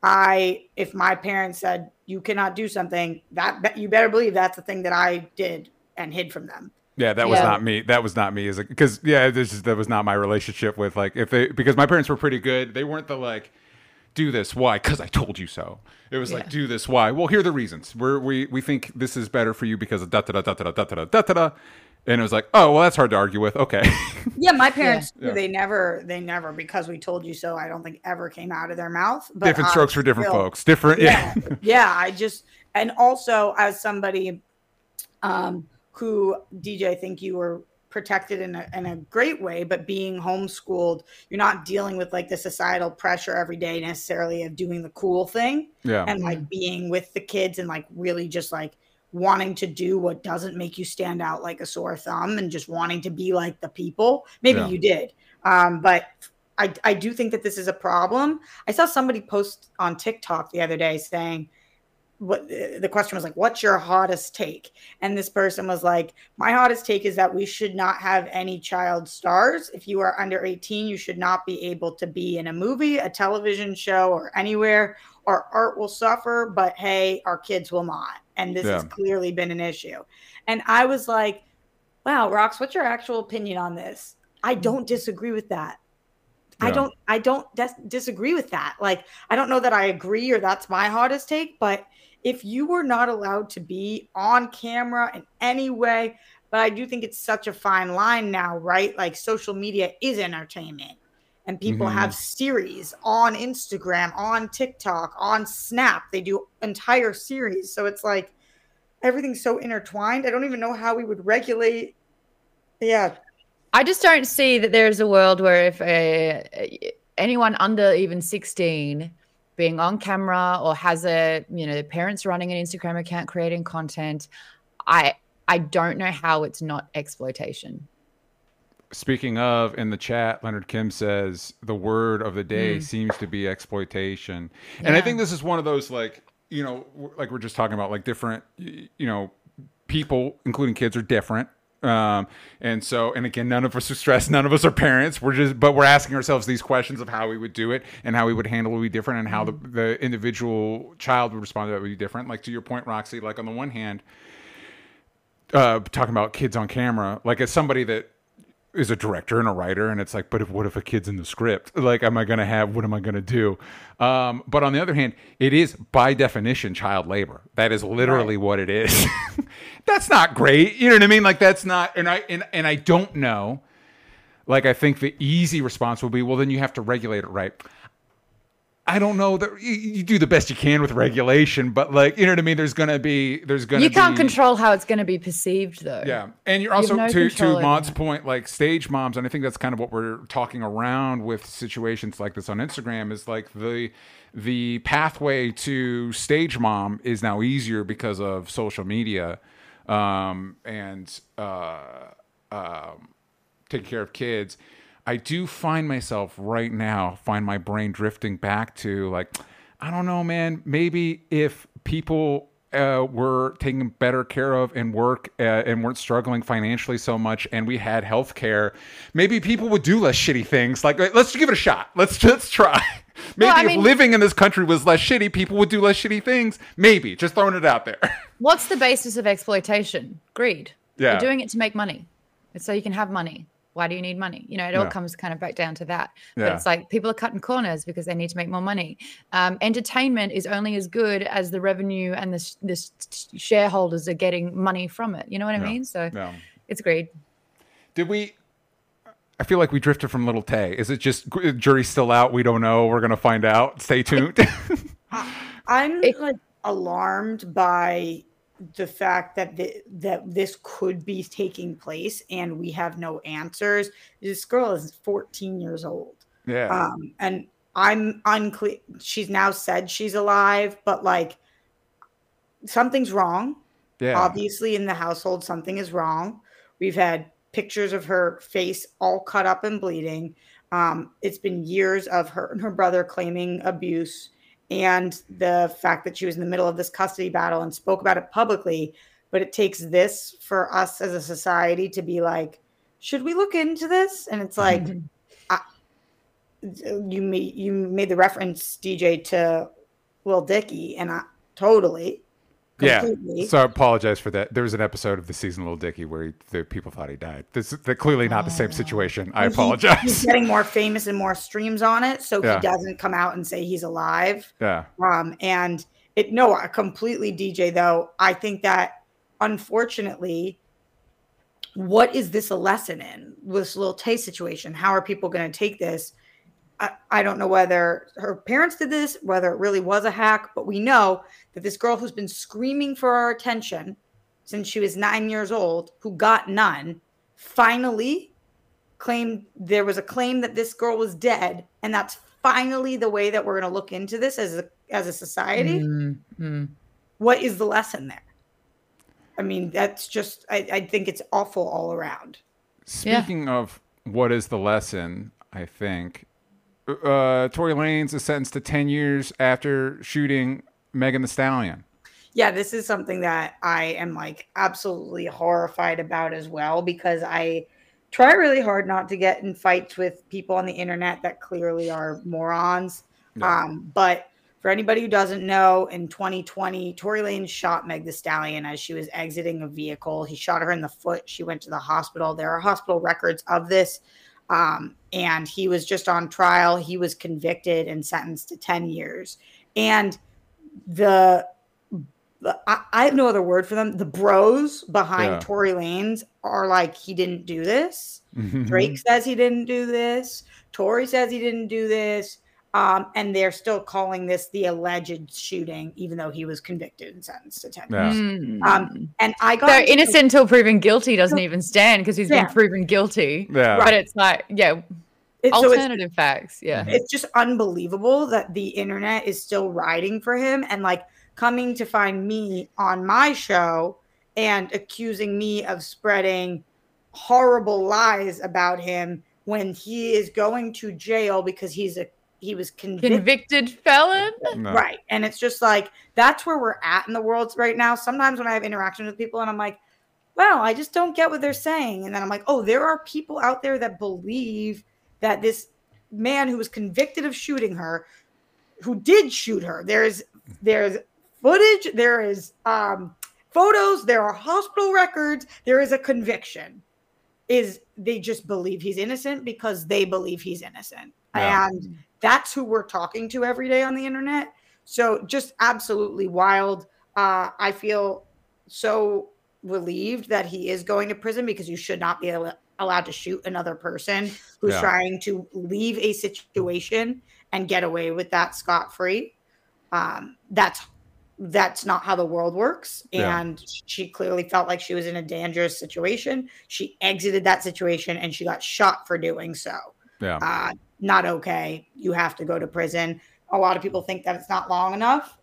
Speaker 2: I if my parents said you cannot do something, that you better believe that's the thing that I did and hid from them.
Speaker 1: Yeah, that was
Speaker 3: Yeah.
Speaker 1: not me. That was not me. Is because yeah, this is, that was not my relationship with like if they because my parents were pretty good. They weren't the like, do this why? Because I told you so. It was like
Speaker 3: Yeah.
Speaker 1: do this why? Well, here are the reasons. We're, we we think this is better for you because of da da da da da da da da da da. And it was like, oh well, that's hard to argue with. Okay.
Speaker 2: Yeah, my parents,
Speaker 1: Yeah.
Speaker 2: they never, they never, because we told you so, I don't think ever came out of their mouth. But
Speaker 1: Different
Speaker 2: I
Speaker 1: strokes for different
Speaker 2: still-
Speaker 1: folks. Different. Yeah.
Speaker 2: Yeah, yeah. I just, and also as somebody um, who, D J, I think you were protected in a, in a great way, but being homeschooled, you're not dealing with like the societal pressure every day necessarily of doing the cool thing
Speaker 1: Yeah.
Speaker 2: and like being with the kids and like really just like wanting to do what doesn't make you stand out like a sore thumb and just wanting to be like the people. Maybe
Speaker 1: Yeah.
Speaker 2: you did. Um, but I, I do think that this is a problem. I saw somebody post on TikTok the other day saying, what the question was like, what's your hottest take? And this person was like, my hottest take is that we should not have any child stars. If you are under eighteen, you should not be able to be in a movie, a television show, or anywhere. Our art will suffer, but hey, our kids will not. And this
Speaker 1: Yeah.
Speaker 2: has clearly been an issue. And I was like, wow, Rox, what's your actual opinion on this? I don't disagree with that. I
Speaker 1: Yeah.
Speaker 2: don't, I don't dis- disagree with that. Like, I don't know that I agree or that's my hottest take, but if you were not allowed to be on camera in any way, but I do think it's such a fine line now, right? Like social media is entertainment and people
Speaker 1: Mhm.
Speaker 2: have series on Instagram, on TikTok, on Snap. They do entire series. So it's like everything's so intertwined. I don't even know how we would regulate. Yeah.
Speaker 3: I just don't see that there's a world where if a, anyone under even sixteen being on camera or has a, you know, parents running an Instagram account creating content, I I don't know how it's not exploitation.
Speaker 1: Speaking of, in the chat, Leonard Kim says the word of the day
Speaker 3: Mm.
Speaker 1: seems to be exploitation. And I
Speaker 3: Yeah.
Speaker 1: think this is one of those, like, you know, w- like we're just talking about, like different, y- you know, people, including kids, are different. Um, and so, and again, none of us are stressed. None of us are parents. We're just, but we're asking ourselves these questions of how we would do it and how we would handle it would be different and how the, the individual child would respond to that would be different. Like to your point, Roxy, like on the one hand, uh, talking about kids on camera, like as somebody that is a director and a writer, and it's like, but if what if a kid's in the script? Like, am I going to have? What am I going to do? Um, but on the other hand, it is by definition child labor. That is literally what it is. That's not great. You know what I mean? Like that's not. And I and and I don't know. Like I think the easy response will be, well, then you have to regulate it, right? I don't know that you, you do the best you can with regulation, but like, you know what I mean? There's going to be, there's going to
Speaker 3: You
Speaker 1: be.
Speaker 3: can't control how it's going to be perceived, though.
Speaker 1: Yeah. And you're
Speaker 3: You have
Speaker 1: also,
Speaker 3: no
Speaker 1: to,
Speaker 3: control
Speaker 1: to
Speaker 3: over
Speaker 1: Maud's
Speaker 3: that.
Speaker 1: point, like stage moms, and I think that's kind of what we're talking around with situations like this on Instagram is like the, the pathway to stage mom is now easier because of social media um, and uh, um, taking care of kids. I do find myself right now, find my brain drifting back to like, I don't know, man, maybe if people uh, were taken better care of and work uh, and weren't struggling financially so much and we had health care, maybe people would do less shitty things. Like, let's give it a shot. Let's let's try. Maybe
Speaker 3: Well, I
Speaker 1: if
Speaker 3: mean-
Speaker 1: living in this country was less shitty, people would do less shitty things. Maybe. Just throwing it out there.
Speaker 3: What's the basis of exploitation? Greed.
Speaker 1: Yeah.
Speaker 3: You're doing it to make money. It's so you can have money. Why do you need money? You know, it all
Speaker 1: Yeah.
Speaker 3: comes kind of back down to that.
Speaker 1: Yeah.
Speaker 3: But it's like people are cutting corners because they need to make more money. Um, entertainment is only as good as the revenue and the, s- the s- shareholders are getting money from it. You know what I
Speaker 1: Yeah.
Speaker 3: mean? So
Speaker 1: Yeah.
Speaker 3: it's greed.
Speaker 1: Did we? I feel like we drifted from Little Tay. Is it just jury's still out? We don't know. We're gonna find out. Stay tuned.
Speaker 2: I'm
Speaker 3: It-
Speaker 2: like alarmed by the fact that the, that this could be taking place and we have no answers. This girl is fourteen years old.
Speaker 1: yeah.
Speaker 2: Um, and I'm unclear. She's now said she's alive, but like something's wrong.
Speaker 1: yeah.
Speaker 2: Obviously, in the household, something is wrong. We've had pictures of her face all cut up and bleeding. Um, it's been years of her and her brother claiming abuse, and the fact that she was in the middle of this custody battle and spoke about it publicly. But it takes this for us as a society to be like, should we look into this? And it's like, I, you made you made the reference, D J, to Lil Dicky, and I totally, completely.
Speaker 1: Yeah. So I apologize for that. There was an episode of the season Lil Dicky where he, the people thought he died. This is clearly not the same situation. I
Speaker 2: And he-
Speaker 1: apologize.
Speaker 2: he's getting more famous and more streams on it, so
Speaker 1: Yeah.
Speaker 2: he doesn't come out and say he's alive.
Speaker 1: Yeah.
Speaker 2: Um, and it no, I completely, D J, though. I think that unfortunately, what is this a lesson in this Lil Tay situation? How are people going to take this? I, I don't know whether her parents did this, whether it really was a hack, but we know that this girl who's been screaming for our attention since she was nine years old, who got none, finally claimed there was a claim that this girl was dead, and that's finally the way that we're going to look into this as a as a society.
Speaker 3: Mm-hmm.
Speaker 2: What is the lesson there? I mean, that's just I, I think it's awful all around.
Speaker 1: Speaking yeah. of what is the lesson, I think uh, Tory Lanez is sentenced to ten years after shooting Megan Thee Stallion.
Speaker 2: Yeah, this is something that I am like absolutely horrified about as well, because I try really hard not to get in fights with people on the internet that clearly are morons. Yeah. Um, but for anybody who doesn't know, in twenty twenty, Tory Lanez shot Meg Thee Stallion as she was exiting a vehicle. He shot her in the foot. She went to the hospital. There are hospital records of this. Um, and he was just on trial. He was convicted and sentenced to ten years. And the I, I have no other word for them. The bros behind yeah. Tory Lanez are like, he didn't do this. Drake says he didn't do this. Tory says he didn't do this. Um, and they're still calling this the alleged shooting, even though he was convicted and sentenced to ten years.
Speaker 3: Yeah.
Speaker 2: Um, and I got
Speaker 3: so innocent until proven guilty doesn't even stand because he's yeah. been proven guilty.
Speaker 1: Yeah.
Speaker 3: But it's like, yeah, it, alternative so facts. Yeah.
Speaker 2: It's just unbelievable that the internet is still riding for him and like coming to find me on my show and accusing me of spreading horrible lies about him when he is going to jail because he's a he was convicted,
Speaker 3: convicted felon.
Speaker 1: No.
Speaker 2: Right. And it's just like, that's where we're at in the world right now. Sometimes when I have interactions with people and I'm like, wow, I just don't get what they're saying. And then I'm like, oh, there are people out there that believe that this man who was convicted of shooting her, who did shoot her, there's, there's footage, there is um, photos, there are hospital records, there is a conviction. Is they just believe he's innocent because they believe he's innocent. Yeah. And that's who we're talking to every day on the internet. So just absolutely wild. Uh, I feel so relieved that he is going to prison because you should not be al- allowed to shoot another person who's yeah. trying to leave a situation and get away with that scot-free. Um, that's That's not how the world works. And yeah. she clearly felt like she was in a dangerous situation. She exited that situation and she got shot for doing so.
Speaker 1: Yeah.
Speaker 2: Uh, not okay. You have to go to prison. A lot of people think that it's not long enough.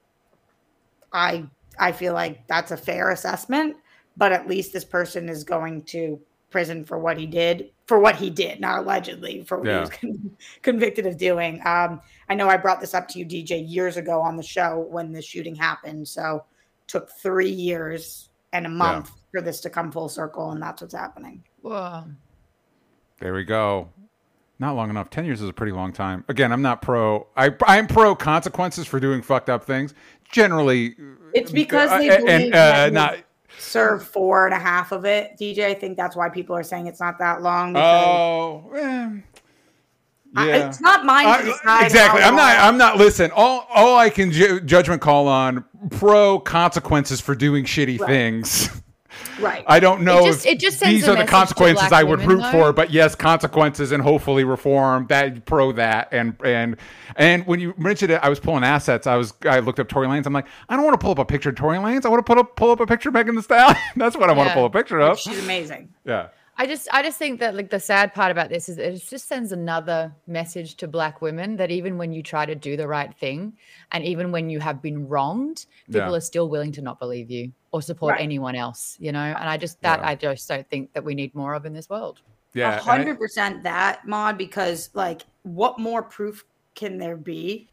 Speaker 2: I I feel like that's a fair assessment, but at least this person is going to prison for what he did, for what he did, not allegedly, for what yeah. he was con- convicted of doing. Um, I know I brought this up to you, D J, years ago on the show when the shooting happened. So it took three years and a month yeah. for this to come full circle, and that's what's happening.
Speaker 3: Whoa.
Speaker 1: There we go. Not long enough. Ten years is a pretty long time. Again, I'm not pro. I I'm pro consequences for doing fucked up things. Generally,
Speaker 2: it's because they
Speaker 1: uh,
Speaker 2: believe
Speaker 1: and uh, not.
Speaker 2: serve four and a half of it, D J. I think that's why people are saying it's not that long.
Speaker 1: Oh, eh, yeah.
Speaker 2: I, it's not mine to decide.
Speaker 1: Uh, exactly. I'm not. I'm not. Listen. All all I can ju- judgment call on pro consequences for doing shitty
Speaker 2: right.
Speaker 1: things.
Speaker 2: Right.
Speaker 1: I don't know
Speaker 3: it just,
Speaker 1: if
Speaker 3: it just
Speaker 1: these are the consequences I would
Speaker 3: women,
Speaker 1: root
Speaker 3: though.
Speaker 1: for, but yes, consequences and hopefully reform. That pro that and and and when you mentioned it, I was pulling assets. I was I looked up Tory Lanez. I'm like, I don't want to pull up a picture of Tory Lanez. I want to pull up pull up a picture of Megan Thee Stallion. That's what I want
Speaker 3: Yeah.
Speaker 1: to pull a picture of.
Speaker 2: She's amazing.
Speaker 1: Yeah.
Speaker 3: I just, I just think that like the sad part about this is it just sends another message to Black women that even when you try to do the right thing, and even when you have been wronged, people
Speaker 1: Yeah.
Speaker 3: are still willing to not believe you or support
Speaker 2: Right.
Speaker 3: anyone else. You know, and I just that
Speaker 1: Yeah.
Speaker 3: I just don't think that we need more of in this world.
Speaker 1: Yeah.
Speaker 2: A hundred percent that, Maud, because like what more proof can there be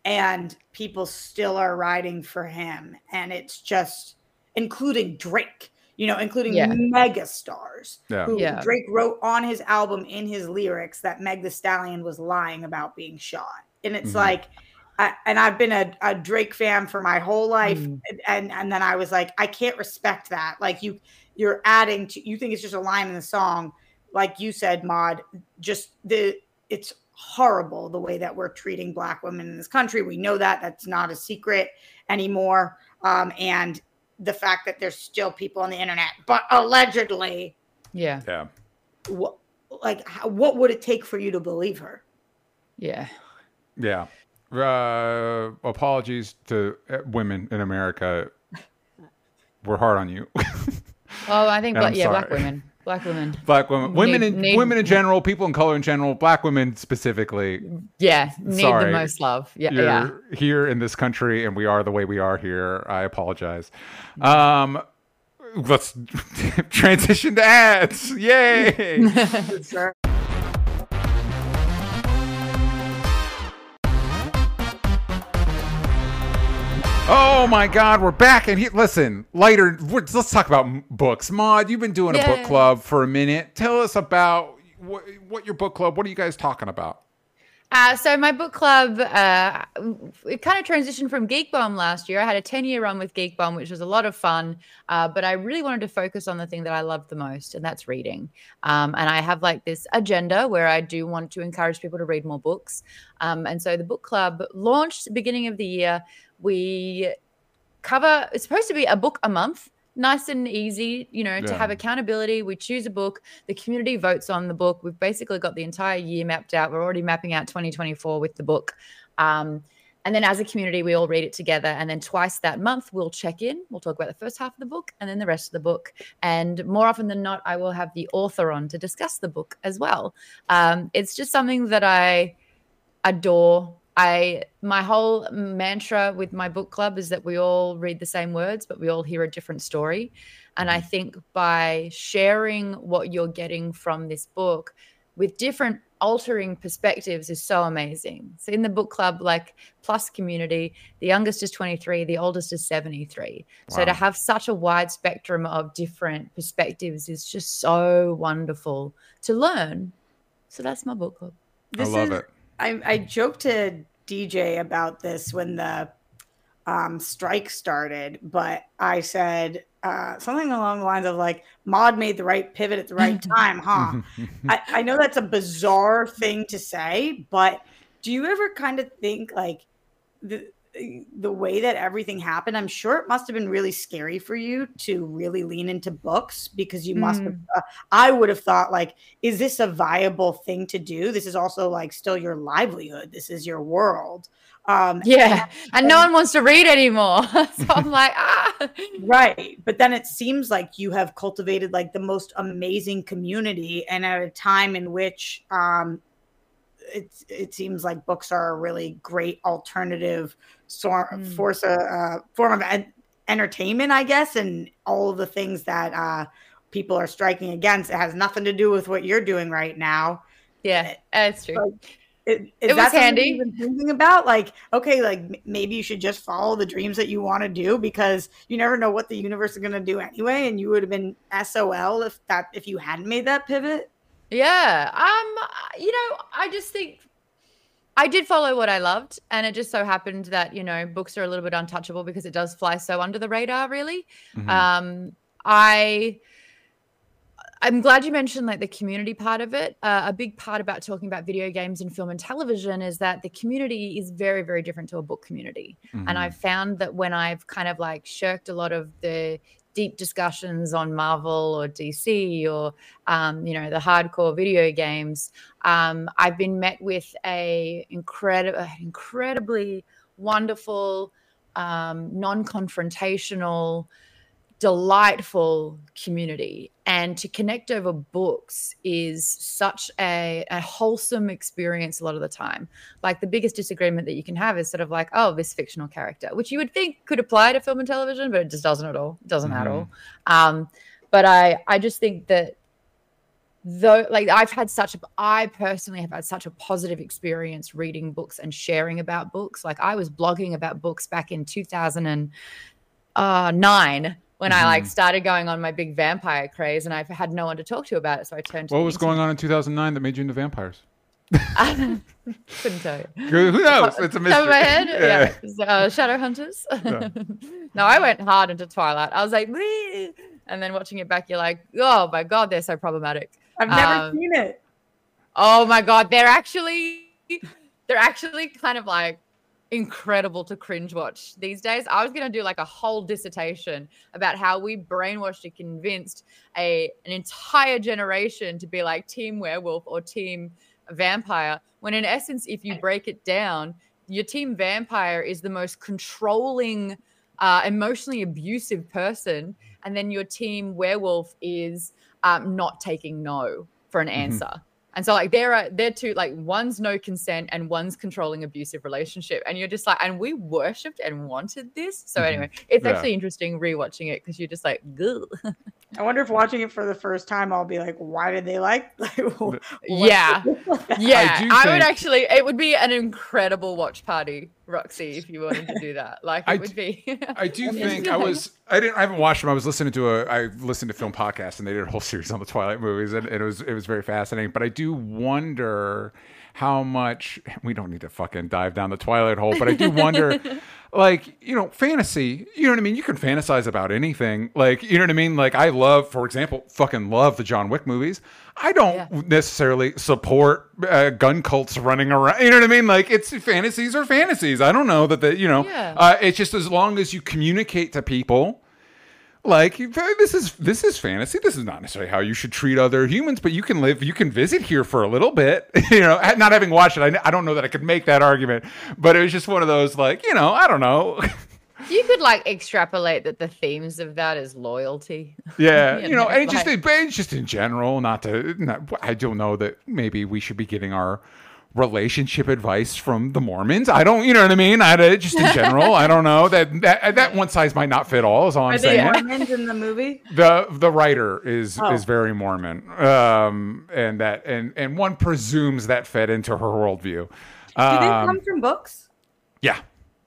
Speaker 2: and people still are riding for him. And it's just, including Drake, you know, including
Speaker 3: Yeah.
Speaker 2: mega stars
Speaker 1: Yeah.
Speaker 2: who
Speaker 3: Yeah.
Speaker 2: Drake wrote on his album in his lyrics that Meg Thee Stallion was lying about being shot. And it's
Speaker 1: Mhm.
Speaker 2: like, I, and I've been a, a Drake fan for my whole life.
Speaker 3: Mm.
Speaker 2: And, and then I was like, I can't respect that. Like you, you're adding to, you think it's just a line in the song. Like you said, Maude, just the, it's horrible the way that we're treating Black women in this country. We know that. That's not a secret anymore. Um, and the fact that there's still people on the internet, but allegedly,
Speaker 3: Yeah.
Speaker 1: Yeah.
Speaker 2: what, like, how, what would it take for you to believe her?
Speaker 3: Yeah.
Speaker 1: Yeah. Uh, apologies to uh, women in America. We're hard on you.
Speaker 3: Oh, I think,
Speaker 1: I'm
Speaker 3: black, yeah,
Speaker 1: sorry.
Speaker 3: black women. Black women.
Speaker 1: Black women, women,
Speaker 3: Need-
Speaker 1: in,
Speaker 3: need-
Speaker 1: women in general, people in color in general, black women specifically.
Speaker 3: Yeah. Need
Speaker 1: Sorry.
Speaker 3: the most love. Yeah.
Speaker 1: You're
Speaker 3: Yeah.
Speaker 1: here in this country, and we are the way we are here. I apologize. Um, let's transition to ads. Yay!
Speaker 2: Sure.
Speaker 1: Oh my God, we're back. And he, listen, lighter. we're- Let's talk about m- books. Maude, you've been doing a book
Speaker 3: Yeah.
Speaker 1: club for a minute. Tell us about what, what your book club. What are you guys talking about?
Speaker 3: Uh, so my book club, uh, it kind of transitioned from Geek Bomb last year. I had a ten-year run with Geek Bomb, which was a lot of fun. Uh, but I really wanted to focus on the thing that I love the most, and that's reading. Um, and I have like this agenda where I do want to encourage people to read more books. Um, and so the book club launched at the beginning of the year. We cover, it's supposed to be a book a month. Nice and easy, you know, to
Speaker 1: Yeah.
Speaker 3: have accountability. We choose a book. The community votes on the book. We've basically got the entire year mapped out. We're already mapping out twenty twenty-four with the book. Um, and then as a community, we all read it together. And then twice that month, we'll check in. We'll talk about the first half of the book and then the rest of the book. And more often than not, I will have the author on to discuss the book as well. Um, it's just something that I adore. I my whole mantra with my book club is that we all read the same words, but we all hear a different story. And I think by sharing what you're getting from this book with different altering perspectives is so amazing. So in the book club, like plus community, the youngest is twenty-three, the oldest is seventy-three. So
Speaker 1: Wow.
Speaker 3: to have such a wide spectrum of different perspectives is just so wonderful to learn. So that's my book club.
Speaker 2: This
Speaker 1: I love
Speaker 2: is-
Speaker 1: it.
Speaker 2: I, I joked to D J about this when the um, strike started, but I said uh, something along the lines of like, Maude made the right pivot at the right time, huh? I, I know that's a bizarre thing to say, but do you ever kind of think like the the way that everything happened? I'm sure it must have been really scary for you to really lean into books because you must have, uh, I would have thought like, is this a viable thing to do? This is also like still your livelihood. This is your world. Um,
Speaker 3: Yeah. And no one wants to read anymore. So I'm like, ah.
Speaker 2: Right. But then it seems like you have cultivated like the most amazing community, and at a time in which um, it, it seems like books are a really great alternative sor-
Speaker 3: Mm.
Speaker 2: force, uh, uh, form of en- entertainment, I guess, and all of the things that uh, people are striking against. It has nothing to do with what you're doing right now.
Speaker 3: Yeah, that's true.
Speaker 2: Is, is
Speaker 3: It was
Speaker 2: that something
Speaker 3: handy.
Speaker 2: you've been thinking about? Like, okay, like m- maybe you should just follow the dreams that you want to do, because you never know what the universe is going to do anyway, and you would have been S O L if that if you hadn't made that pivot.
Speaker 3: Yeah. Um, you know, I just think I did follow what I loved, and it just so happened that, you know, books are a little bit untouchable because it does fly so under the radar, really.
Speaker 1: Mhm.
Speaker 3: Um, I I'm glad you mentioned like the community part of it. Uh, a big part about talking about video games and film and television is that the community is very, very different to a book community.
Speaker 1: Mhm.
Speaker 3: And I've found that when I've kind of like shirked a lot of the deep discussions on Marvel or D C or, um, you know, the hardcore video games, um, I've been met with a incredible, incredibly wonderful, um, non-confrontational, delightful community. And to connect over books is such a, a wholesome experience a lot of the time. Like the biggest disagreement that you can have is sort of like, oh, this fictional character, which you would think could apply to film and television, but it just doesn't at all. It doesn't at
Speaker 1: Mhm.
Speaker 3: all. Um, but I, I just think that though, like I've had such a, I personally have had such a positive experience reading books and sharing about books. Like I was blogging about books back in two thousand nine when mm-hmm. I like started going on my big vampire craze, and I had no one to talk to about it. So I turned to
Speaker 1: what was going on in two thousand nine that made you into vampires?
Speaker 3: I couldn't tell you.
Speaker 1: Who knows? It's a mystery.
Speaker 3: Top of my head, yeah. yeah. Uh, Shadowhunters. Yeah. No, I went hard into Twilight. I was like, wee! And then watching it back, you're like, oh my God, they're so problematic.
Speaker 2: I've never
Speaker 3: um,
Speaker 2: seen it.
Speaker 3: Oh my God, they're actually, they're actually kind of like incredible to cringe watch these days. I was going to do like a whole dissertation about how we brainwashed and convinced a an entire generation to be like team werewolf or team vampire, when in essence, if you break it down, your team vampire is the most controlling, uh, emotionally abusive person, and then your team werewolf is um, not taking no for an answer. Mm-hmm. And so like there are they're two, like one's no consent and one's controlling abusive relationship. And you're just like, and we worshipped and wanted this. So anyway, it's yeah. actually interesting rewatching it because you're just like, ugh.
Speaker 2: I wonder if watching it for the first time, I'll be like, why did they like? like
Speaker 3: yeah. Yeah. I,
Speaker 1: I
Speaker 3: think... would actually, it would be an incredible watch party, Roxy, if you wanted to do that. Like it
Speaker 1: I
Speaker 3: would
Speaker 1: d-
Speaker 3: be.
Speaker 1: I do think I was, I didn't, I haven't watched them. I was listening to a, I listened to film podcasts and they did a whole series on the Twilight movies, and, and it was, it was very fascinating. But I do wonder how much, we don't need to fucking dive down the Twilight hole, but I do wonder, like, you know, fantasy, you know what I mean? You can fantasize about anything. Like, you know what I mean? Like, I love, for example, fucking love the John Wick movies. I don't yeah. necessarily support uh, gun cults running around. You know what I mean? Like, it's fantasies are fantasies. I don't know that, the, you know, yeah. uh, it's just as long as you communicate to people, like, this is this is fantasy. This is not necessarily how you should treat other humans, but you can live, you can visit here for a little bit. You know, not having watched it, I, I don't know that I could make that argument, but it was just one of those, like, you know, I don't know.
Speaker 3: You could like extrapolate that the themes of that is loyalty.
Speaker 1: Yeah, you, you know, know, and like, just it's just in general, not to. Not, I don't know that maybe we should be getting our relationship advice from the Mormons. I don't, you know what I mean? I just in general, I don't know that that that one size might not fit all. Is all I'm
Speaker 2: Are
Speaker 1: saying.
Speaker 2: Are they Mormons in the movie?
Speaker 1: The the writer is
Speaker 2: oh.
Speaker 1: is very Mormon, um, and that and and one presumes that fed into her worldview.
Speaker 2: Um, Do they
Speaker 1: um,
Speaker 2: come from books?
Speaker 1: Yeah.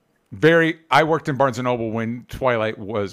Speaker 1: Very. I worked in Barnes and Noble when Twilight was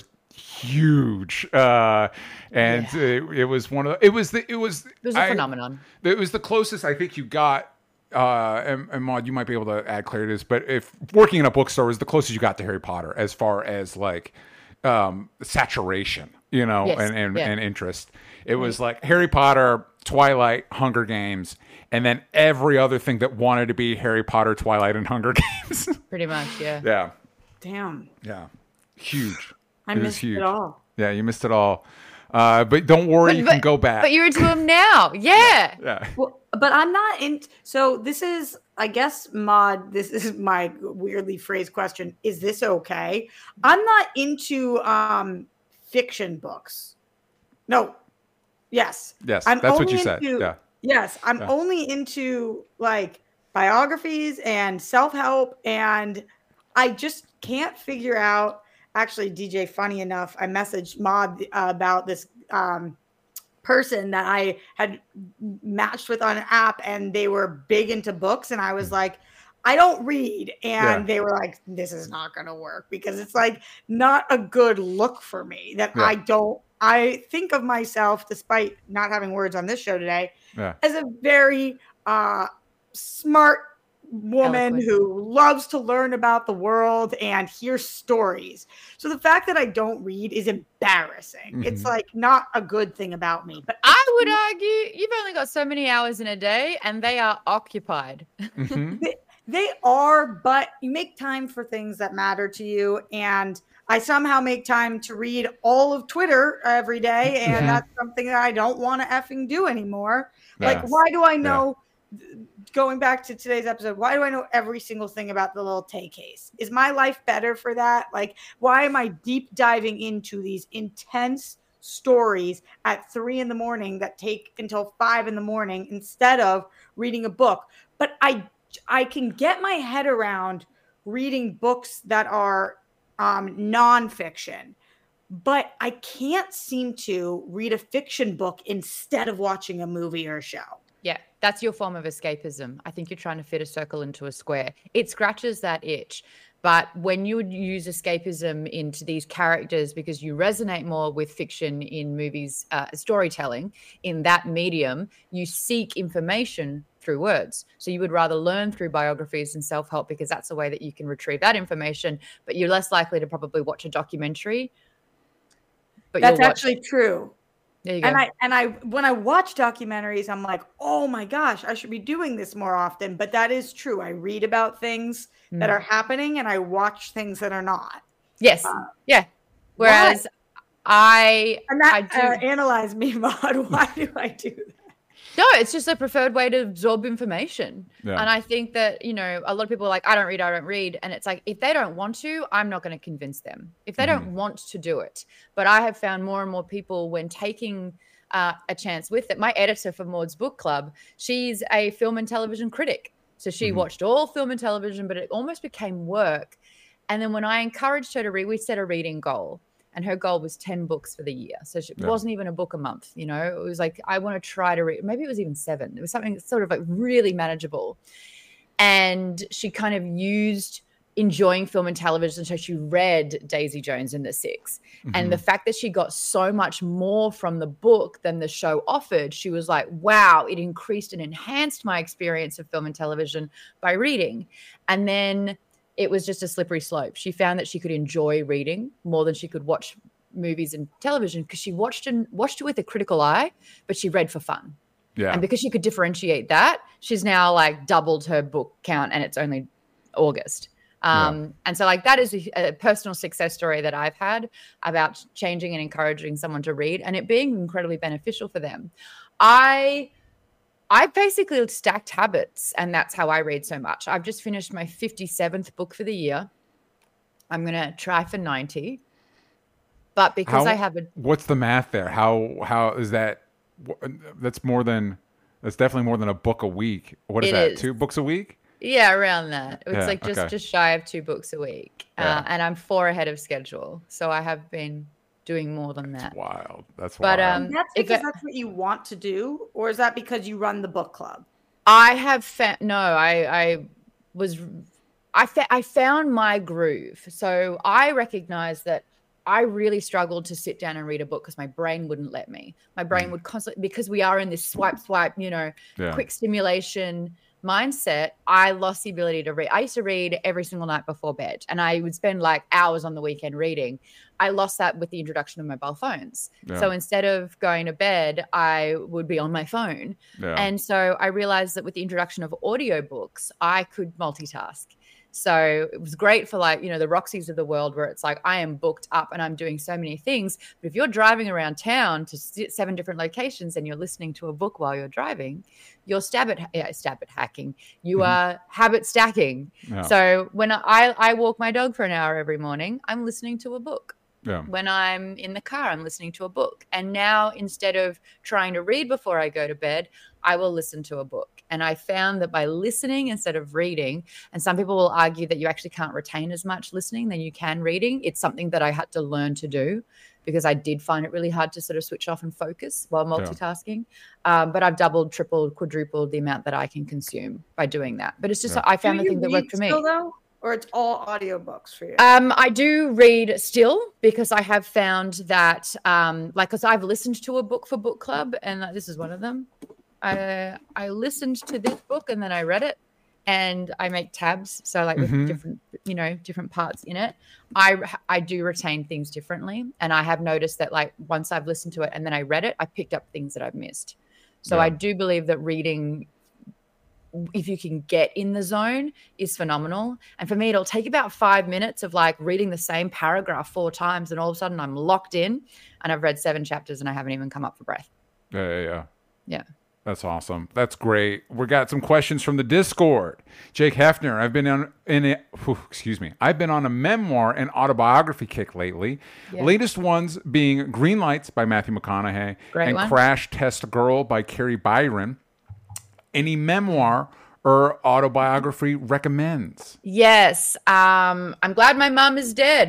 Speaker 1: huge, uh, and yeah. it, it was one of the, it was the it was
Speaker 3: it was a
Speaker 1: I,
Speaker 3: phenomenon.
Speaker 1: It was the closest I think you got. Uh, and, and Maud, you might be able to add clarity to this, but if working in a bookstore was the closest you got to Harry Potter as far as like um, saturation, you know,
Speaker 3: yes.
Speaker 1: and and,
Speaker 3: yeah.
Speaker 1: and interest. It was like Harry Potter, Twilight, Hunger Games, and then every other thing that wanted to be Harry Potter, Twilight, and Hunger Games.
Speaker 3: Pretty much, yeah.
Speaker 1: Yeah.
Speaker 2: Damn.
Speaker 1: Yeah. Huge.
Speaker 2: I
Speaker 1: it
Speaker 2: missed
Speaker 1: huge.
Speaker 2: it all.
Speaker 1: Yeah, you missed it all. Uh, but don't worry,
Speaker 3: but,
Speaker 1: you
Speaker 3: but,
Speaker 1: can go back.
Speaker 3: But you're into them now. Yeah.
Speaker 1: Yeah.
Speaker 2: Well, but I'm not in. So this is, I guess, Maud, this is my weirdly phrased question. Is this okay? I'm not into um, fiction books. No. Yes.
Speaker 1: Yes.
Speaker 2: I'm
Speaker 1: that's what
Speaker 2: only
Speaker 1: you said.
Speaker 2: into,
Speaker 1: Yeah.
Speaker 2: Yes. I'm
Speaker 1: yeah.
Speaker 2: only into like biographies and self-help. And I just can't figure out. Actually, D J, funny enough, I messaged Maud uh, about this um, person that I had matched with on an app, and they were big into books. And I was like, I don't read. And yeah. they were like, this is not going to work because it's like not a good look for me that yeah. I don't, I think of myself, despite not having words on this show today, yeah. as a very uh, smart woman Eloquent. Who loves to learn about the world and hear stories. So the fact that I don't read is embarrassing. Mm-hmm. It's like not a good thing about me. But
Speaker 3: I would argue you've only got so many hours in a day and they are occupied.
Speaker 1: Mm-hmm.
Speaker 2: they, they are, but you make time for things that matter to you. And I somehow make time to read all of Twitter every day. And yeah. that's something that I don't want to effing do anymore. Like, yes. why do I know... Yeah. Going back to today's episode, why do I know every single thing about the little Tay case? Is my life better for that? Like, why am I deep diving into these intense stories at three in the morning that take until five in the morning instead of reading a book? But I, I can get my head around reading books that are um, nonfiction. but I can't seem to read a fiction book instead of watching a movie or a show.
Speaker 3: Yeah, that's your form of escapism. I think you're trying to fit a circle into a square. It scratches that itch. But when you would use escapism into these characters because you resonate more with fiction in movies, uh, storytelling, in that medium, you seek information through words. So you would rather learn through biographies and self-help because that's a way that you can retrieve that information, but you're less likely to probably watch a documentary. But
Speaker 2: that's
Speaker 3: watch-
Speaker 2: actually true.
Speaker 3: There you go.
Speaker 2: And I and I when I watch documentaries, I'm like, oh my gosh, I should be doing this more often. But that is true. I read about things mm. that are happening, and I watch things that are not.
Speaker 3: Yes. Uh, yeah. Whereas why? I
Speaker 2: and that
Speaker 3: I do
Speaker 2: uh, analyze me, Maud. Why do I do that?
Speaker 3: No, it's just a preferred way to absorb information. Yeah. And I think that, you know, a lot of people are like, I don't read, I don't read. And it's like, if they don't want to, I'm not going to convince them. If they mm. don't want to do it. But I have found more and more people when taking uh, a chance with it. My editor for Maud's Book Club, she's a film and television critic. So she mm-hmm. watched all film and television, but it almost became work. And then when I encouraged her to read, we set a reading goal. And her goal was ten books for the year. So it yeah. wasn't even a book a month, you know. It was like, I want to try to read. Maybe it was even seven. It was something sort of like really manageable. And she kind of used enjoying film and television. So she read Daisy Jones and the Six. Mm-hmm. And the fact that she got so much more from the book than the show offered, she was like, wow, it increased and enhanced my experience of film and television by reading. And then it was just a slippery slope. She found that she could enjoy reading more than she could watch movies and television because she watched and watched it with a critical eye, but she read for fun.
Speaker 1: Yeah.
Speaker 3: And because she could differentiate that, she's now like doubled her book count and it's only August. Um, yeah. And so like that is a, a personal success story that I've had about changing and encouraging someone to read and it being incredibly beneficial for them. I... I basically stacked habits, and that's how I read so much. I've just finished my fifty-seventh book for the year. I'm going to try for ninety. But because
Speaker 1: how,
Speaker 3: I have a...
Speaker 1: What's the math there? How How is that? That's more than... That's definitely more than a book a week. What is that? Is. Two books a week?
Speaker 3: Yeah, around that. It's
Speaker 1: yeah,
Speaker 3: like just, okay. just shy of two books a week. Yeah. Uh, and I'm four ahead of schedule. So I have been... doing more than that.
Speaker 1: That's wild. That's
Speaker 3: but,
Speaker 1: wild.
Speaker 3: Um,
Speaker 2: that's because it, that's what you want to do, or is that because you run the book club?
Speaker 3: I have fa- no. I I was I fa- I found my groove. So I recognized that I really struggled to sit down and read a book because my brain wouldn't let me. My brain mm. would constantly, because we are in this swipe swipe, you know, yeah. quick stimulation mindset, I lost the ability to read. I used to read every single night before bed and I would spend like hours on the weekend reading. I lost that with the introduction of mobile phones. Yeah. So instead of going to bed, I would be on my phone. Yeah. And so I realized that with the introduction of audiobooks, I could multitask. So it was great for like, you know, the Roxys of the world where it's like I am booked up and I'm doing so many things. But if you're driving around town to seven different locations and you're listening to a book while you're driving, you're stab at, yeah, stab at hacking. You mm-hmm. are habit stacking. Yeah. So when I, I walk my dog for an hour every morning, I'm listening to a book.
Speaker 1: Yeah.
Speaker 3: When I'm in the car, I'm listening to a book. And now instead of trying to read before I go to bed, I will listen to a book. And I found that by listening instead of reading, and some people will argue that you actually can't retain as much listening than you can reading. It's something that I had to learn to do because I did find it really hard to sort of switch off and focus while multitasking. Yeah. Um, but I've doubled, tripled, quadrupled the amount that I can consume by doing that. But it's just, yeah. I found
Speaker 2: do
Speaker 3: the thing that worked for me.
Speaker 2: Still, though? Or it's all audiobooks for you?
Speaker 3: Um, I do read still because I have found that, um, like, because I've listened to a book for book club, and uh, this is one of them. I I listened to this book and then I read it, and I make tabs. So like mm-hmm. with different, you know, different parts in it. I I do retain things differently, and I have noticed that like once I've listened to it and then I read it, I picked up things that I've missed. So yeah. I do believe that reading, if you can get in the zone, is phenomenal. And for me, it'll take about five minutes of like reading the same paragraph four times, and all of a sudden I'm locked in and I've read seven chapters and I haven't even come up for breath.
Speaker 1: Yeah, yeah, yeah.
Speaker 3: Yeah.
Speaker 1: That's awesome. That's great. We got some questions from the Discord. Jake Hefner, I've been on in a, whew, excuse me. I've been on a memoir and autobiography kick lately. Yeah. Latest ones being Green Lights by Matthew McConaughey
Speaker 3: great
Speaker 1: and
Speaker 3: one.
Speaker 1: Crash Test Girl by Carrie Byron. Any memoir or autobiography recommends?
Speaker 3: Yes. Um, I'm glad my mom is dead.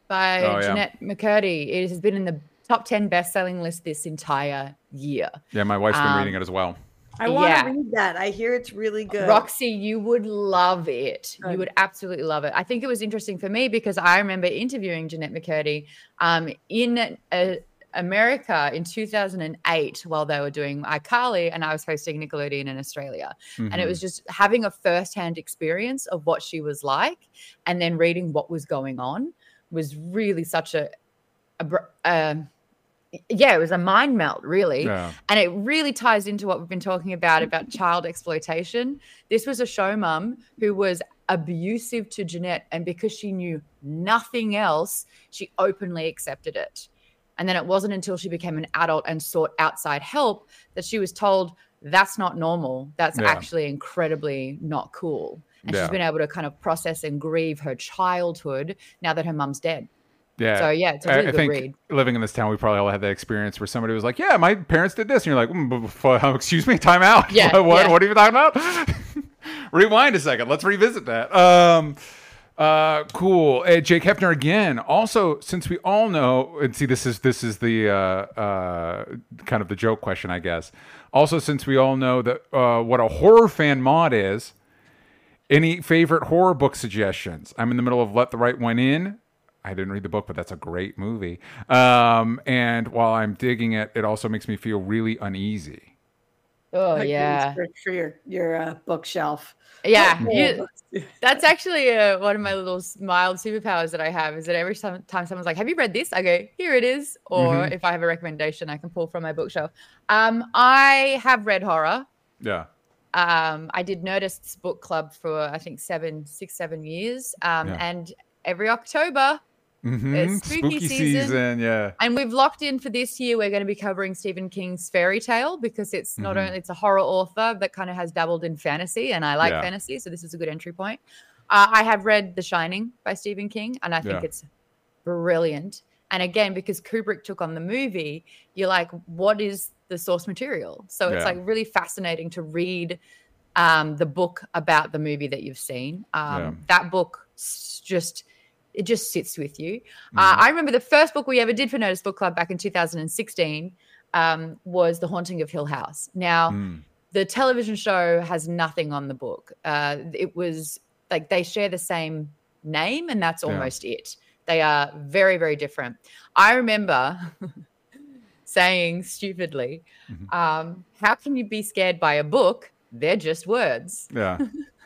Speaker 3: by
Speaker 1: Oh, yeah.
Speaker 3: Jeanette McCurdy. It has been in the top ten best-selling list this entire year.
Speaker 1: Yeah, my wife's been
Speaker 3: Um,
Speaker 1: reading it as well.
Speaker 2: I want to
Speaker 3: Yeah.
Speaker 2: read that. I hear it's really good.
Speaker 3: Roxy, you would love it.
Speaker 2: Good.
Speaker 3: You would absolutely love it. I think it was interesting for me because I remember interviewing Jeanette McCurdy um, in a, America in two thousand eight while they were doing iCarly, and I was hosting Nickelodeon in Australia.
Speaker 1: Mm-hmm.
Speaker 3: And it was just having a firsthand experience of what she was like and then reading what was going on was really such a, a, a yeah, it was a mind melt, really.
Speaker 1: Yeah.
Speaker 3: And it really ties into what we've been talking about, about child exploitation. This was a show mum who was abusive to Jeanette, and because she knew nothing else, she openly accepted it. And then it wasn't until she became an adult and sought outside help that she was told that's not normal. That's
Speaker 1: Yeah.
Speaker 3: actually incredibly not cool. And
Speaker 1: Yeah.
Speaker 3: she's been able to kind of process and grieve her childhood now that her mum's dead.
Speaker 1: Yeah.
Speaker 3: So, yeah, it's a really
Speaker 1: I, I
Speaker 3: good
Speaker 1: think
Speaker 3: read.
Speaker 1: living in this town, we probably all had that experience where somebody was like, yeah, my parents did this. And you're like, mm, b- b- excuse me, time out.
Speaker 3: Yeah,
Speaker 1: what, what,
Speaker 3: yeah.
Speaker 1: what are you talking about? Rewind a second. Let's revisit that. Um, uh, cool. Hey, Jake Hefner again. Also, since we all know, and see, this is this is the uh, uh, kind of the joke question, I guess. Also, since we all know that uh, what a horror fan mod is, any favorite horror book suggestions? I'm in the middle of Let the Right One In. I didn't read the book, but that's a great movie. Um, and while I'm digging it, it also makes me feel really uneasy.
Speaker 3: Oh,
Speaker 2: Like
Speaker 3: yeah.
Speaker 2: for, for your your uh, bookshelf.
Speaker 3: Yeah.
Speaker 2: Oh,
Speaker 3: You, that's actually uh, one of my little mild superpowers that I have is that every time, time someone's like, have you read this? I go, here it is. Or
Speaker 1: Mhm.
Speaker 3: if I have a recommendation, I can pull from my bookshelf. Um, I have read horror.
Speaker 1: Yeah.
Speaker 3: Um, I did Nerdist's book club for, I think, seven, six, seven years. Um,
Speaker 1: Yeah.
Speaker 3: And every October,
Speaker 1: Mm-hmm.
Speaker 3: It's spooky season.
Speaker 1: Yeah.
Speaker 3: and we've locked in for this year, we're going to be covering Stephen King's Fairy Tale because it's not
Speaker 1: Mhm.
Speaker 3: only, it's a horror author that kind of has dabbled in fantasy, and I like
Speaker 1: Yeah.
Speaker 3: fantasy, so this is a good entry point. Uh, I have read The Shining by Stephen King, and I think
Speaker 1: Yeah.
Speaker 3: it's brilliant. And again, because Kubrick took on the movie, you're like, what is the source material? So it's
Speaker 1: Yeah.
Speaker 3: like really fascinating to read um, the book about the movie that you've seen. Um,
Speaker 1: Yeah.
Speaker 3: That book s- just, it just sits with you.
Speaker 1: Mm-hmm.
Speaker 3: Uh, I remember the first book we ever did for Notice Book Club back in two thousand sixteen um, was The Haunting of Hill House. Now,
Speaker 1: Mm.
Speaker 3: the television show has nothing on the book. Uh, it was like they share the same name, and that's
Speaker 1: Yeah.
Speaker 3: almost it. They are very, very different. I remember saying stupidly,
Speaker 1: Mhm. um,
Speaker 3: how can you be scared by a book? They're just words.
Speaker 1: Yeah.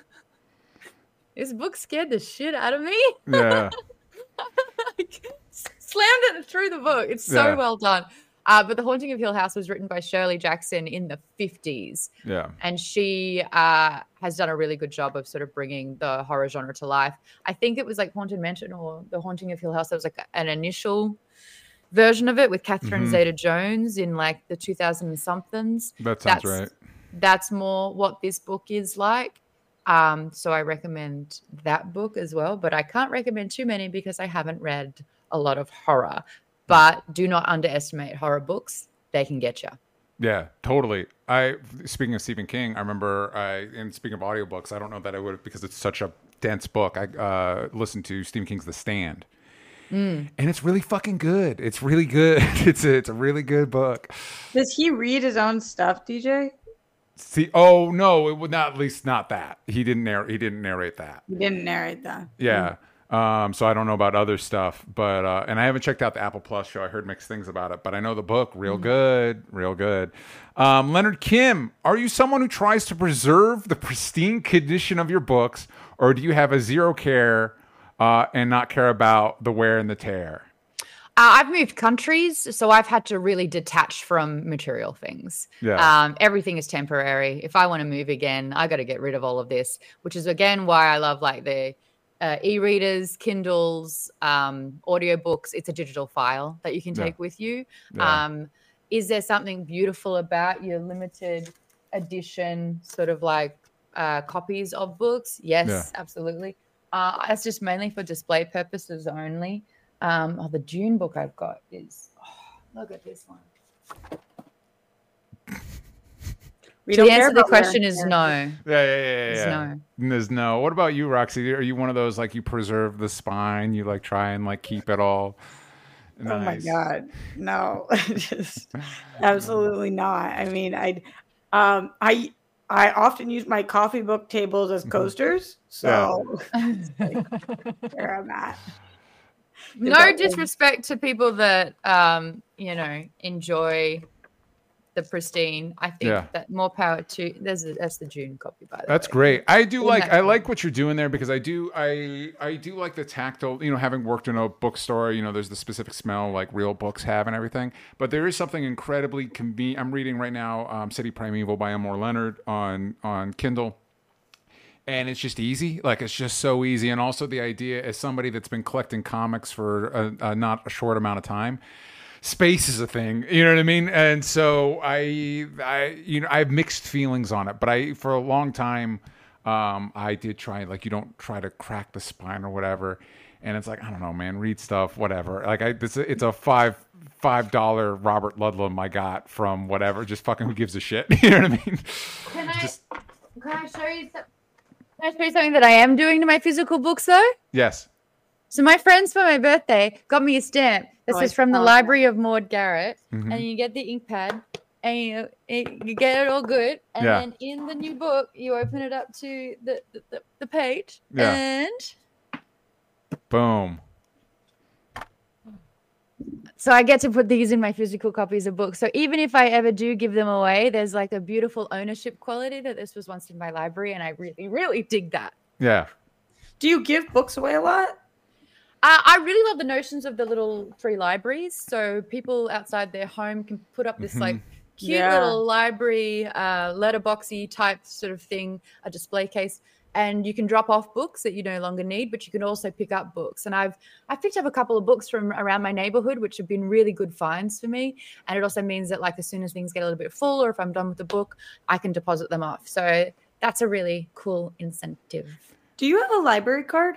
Speaker 3: This book scared the shit out of me.
Speaker 1: Yeah.
Speaker 3: Like, slammed it through the book. It's so
Speaker 1: Yeah.
Speaker 3: well done. Uh, but The Haunting of Hill House was written by Shirley Jackson in the fifties.
Speaker 1: Yeah.
Speaker 3: And she uh, has done a really good job of sort of bringing the horror genre to life. I think it was like Haunted Mansion or The Haunting of Hill House. There was like an initial version of it with Catherine
Speaker 1: Mhm.
Speaker 3: Zeta-Jones in like the two thousand somethings.
Speaker 1: That sounds
Speaker 3: That's-
Speaker 1: right.
Speaker 3: That's more what this book is like. Um, so I recommend that book as well. But I can't recommend too many because I haven't read a lot of horror. But do not underestimate horror books. They can get you.
Speaker 1: Yeah, totally. I speaking of Stephen King, I remember I and speaking of audiobooks, I don't know that I would have because it's such a dense book. I uh, listened to Stephen King's The Stand.
Speaker 3: Mm.
Speaker 1: And it's really fucking good. It's really good. It's a, it's a really good book.
Speaker 2: Does he read his own stuff, D J?
Speaker 1: See, oh no, it would not. At least not that. He didn't narrate. He didn't narrate that.
Speaker 2: He didn't narrate that.
Speaker 1: Yeah. Um. So I don't know about other stuff, but uh, and I haven't checked out the Apple Plus show. I heard mixed things about it, but I know the book. Real good. Real good. Um, Leonard Kim, are you someone who tries to preserve the pristine condition of your books, or do you have a zero care uh, and not care about the wear and the tear?
Speaker 3: Uh, I've moved countries, so I've had to really detach from material things.
Speaker 1: Yeah.
Speaker 3: Um, everything is temporary. If I want to move again, I got to get rid of all of this, which is again why I love like the uh, e-readers, Kindles, um, audiobooks. It's a digital file that you can
Speaker 1: Yeah.
Speaker 3: take with you.
Speaker 1: Yeah.
Speaker 3: Um, is there something beautiful about your limited edition sort of like uh, copies of books? Yes,
Speaker 1: Yeah.
Speaker 3: absolutely. Uh, that's just mainly for display purposes only. Um, oh, the Dune book I've got is, oh, look at this one.
Speaker 2: We
Speaker 3: So
Speaker 2: don't
Speaker 3: the
Speaker 2: care
Speaker 3: answer to the
Speaker 2: about wear
Speaker 3: question
Speaker 2: and
Speaker 3: is
Speaker 2: tear.
Speaker 3: no.
Speaker 1: Yeah, yeah, yeah, yeah.
Speaker 3: There's
Speaker 1: yeah.
Speaker 3: no.
Speaker 1: There's no. What about you, Roxy? Are you one of those like you preserve the spine? You like try and like keep it all nice?
Speaker 2: Oh my God. No, just absolutely not. I mean, I, um, I, I often use my coffee book tables as coasters. So it's like where I'm at.
Speaker 3: No
Speaker 2: that was-
Speaker 3: disrespect to people that um, you know, enjoy the pristine. I think
Speaker 1: Yeah.
Speaker 3: that more power to there's a, that's the June copy, by the
Speaker 1: That's
Speaker 3: way.
Speaker 1: great. I do
Speaker 3: In
Speaker 1: like
Speaker 3: that
Speaker 1: I
Speaker 3: case.
Speaker 1: like what you're doing there because I do I I do like the tactile, you know, having worked in a bookstore, you know, there's the specific smell like real books have and everything. But there is something incredibly convenient. I'm reading right now um, City Primeval by Elmore Leonard on on Kindle. And it's just easy. Like, it's just so easy. And also the idea as somebody that's been collecting comics for a, a not a short amount of time, space is a thing, you know what I mean? And so I, I, you know, I have mixed feelings on it, but I, for a long time, um, I did try, like, you don't try to crack the spine or whatever. And it's like, I don't know, man, read stuff, whatever. Like, I, it's a, it's a five, five dollar Robert Ludlum I got from whatever, just fucking who gives a shit. You know what I mean?
Speaker 3: Can I
Speaker 1: Just-
Speaker 3: can I show you some, can I show you something that I am doing to my physical books though?
Speaker 1: Yes.
Speaker 3: So my friends for my birthday got me a stamp that
Speaker 2: Oh, I
Speaker 3: says from the
Speaker 2: saw that.
Speaker 3: Library of Maud Garrett,
Speaker 1: Mhm.
Speaker 3: and you get the ink pad, and you, you get it all good, and
Speaker 1: Yeah.
Speaker 3: then in the new book you open it up to the the, the, the page,
Speaker 1: Yeah.
Speaker 3: and
Speaker 1: Boom.
Speaker 3: so I get to put these in my physical copies of books. So even if I ever do give them away, there's like a beautiful ownership quality that this was once in my library, and I really really dig that.
Speaker 1: Yeah.
Speaker 2: Do you give books away a lot?
Speaker 3: Uh, I really love the notions of the little free libraries. So people outside their home can put up this like cute
Speaker 2: Yeah.
Speaker 3: little library, uh, letterboxy type sort of thing, a display case, and you can drop off books that you no longer need, but you can also pick up books. And I've I've picked up a couple of books from around my neighborhood, which have been really good finds for me. And it also means that like as soon as things get a little bit full, or if I'm done with the book, I can deposit them off. So that's a really cool incentive.
Speaker 2: Do you have a library card?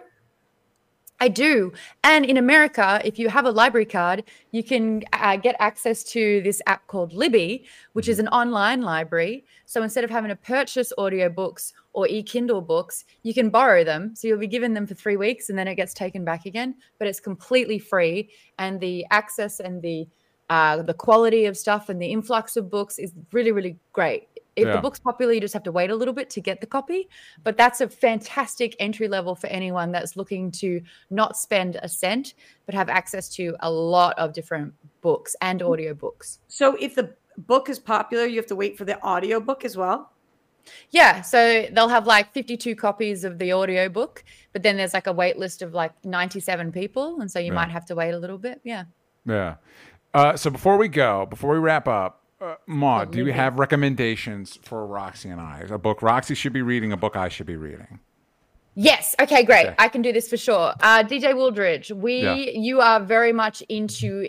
Speaker 3: I do. And in America, if you have a library card, you can uh, get access to this app called Libby, which is an online library. So instead of having to purchase audiobooks or e-Kindle books, you can borrow them. So you'll be given them for three weeks and then it gets taken back again. But it's completely free. And the access and the uh, the quality of stuff and the influx of books is really, really great. If
Speaker 1: Yeah.
Speaker 3: the book's popular, you just have to wait a little bit to get the copy. But that's a fantastic entry level for anyone that's looking to not spend a cent, but have access to a lot of different books and audiobooks.
Speaker 2: So if the book is popular, you have to wait for the audiobook as well?
Speaker 3: Yeah, so they'll have like fifty-two copies of the audiobook, but then there's like a wait list of like ninety-seven people. And so you
Speaker 1: Yeah.
Speaker 3: might have to wait a little bit. Yeah.
Speaker 1: Yeah. Uh, so before we go, before we wrap up, uh, Maud, do you
Speaker 3: Libby.
Speaker 1: have recommendations for Roxy and I? A book Roxy should be reading, a book I should be reading.
Speaker 3: Yes. Okay, great.
Speaker 1: Okay.
Speaker 3: I can do this for sure. Uh, D J Wooldridge, we
Speaker 1: Yeah.
Speaker 3: you are very much into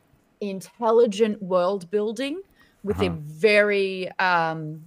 Speaker 3: intelligent world building with a
Speaker 1: Uh-huh.
Speaker 3: very um,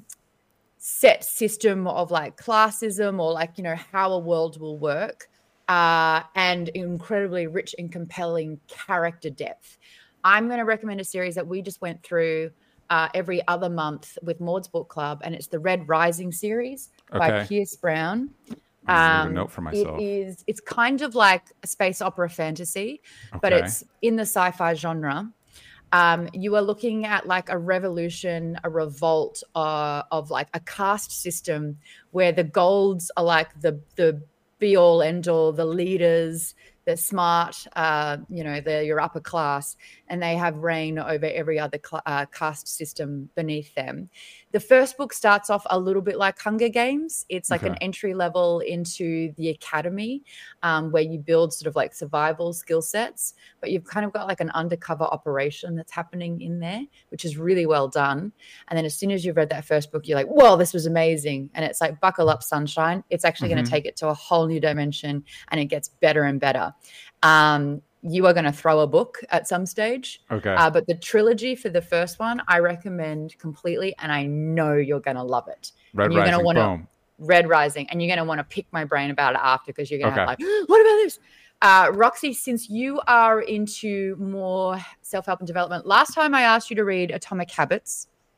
Speaker 3: set system of like classism or like, you know, how a world will work, uh, and incredibly rich and compelling character depth. I'm going to recommend a series that we just went through uh, every other month with Maud's Book Club, and it's the Red Rising series by
Speaker 1: Okay.
Speaker 3: Pierce Brown.
Speaker 1: I'll leave a note for myself.
Speaker 3: It is. It's kind of like a space opera fantasy, but
Speaker 1: Okay.
Speaker 3: it's in the sci-fi genre. Um, you are looking at like a revolution, a revolt uh, of like a caste system where the golds are like the the be all end all, the leaders, they're smart, uh, you know, they're your upper class, and they have reign over every other cl- uh, caste system beneath them. The first book starts off a little bit like Hunger Games. It's like an
Speaker 1: Okay.
Speaker 3: entry level into the academy, um, where you build sort of like survival skill sets, but you've kind of got like an undercover operation that's happening in there, which is really well done. And then as soon as you've read that first book, you're like, whoa, this was amazing. And it's like, buckle up, sunshine. It's actually going
Speaker 1: Mhm.
Speaker 3: to take it to a whole new dimension, and it gets better and better. Um, you are going to throw a book at some stage.
Speaker 1: Okay.
Speaker 3: Uh, but the trilogy for the first one, I recommend completely, and I know you're going to love it.
Speaker 1: Red
Speaker 3: and you're
Speaker 1: Rising,
Speaker 3: gonna wanna,
Speaker 1: boom.
Speaker 3: Red Rising, and you're going to want to pick my brain about it after, because you're going to
Speaker 1: Okay.
Speaker 3: have like, what about this? Uh, Roxy, since you are into more self-help and development, last time I asked you to read Atomic Habits.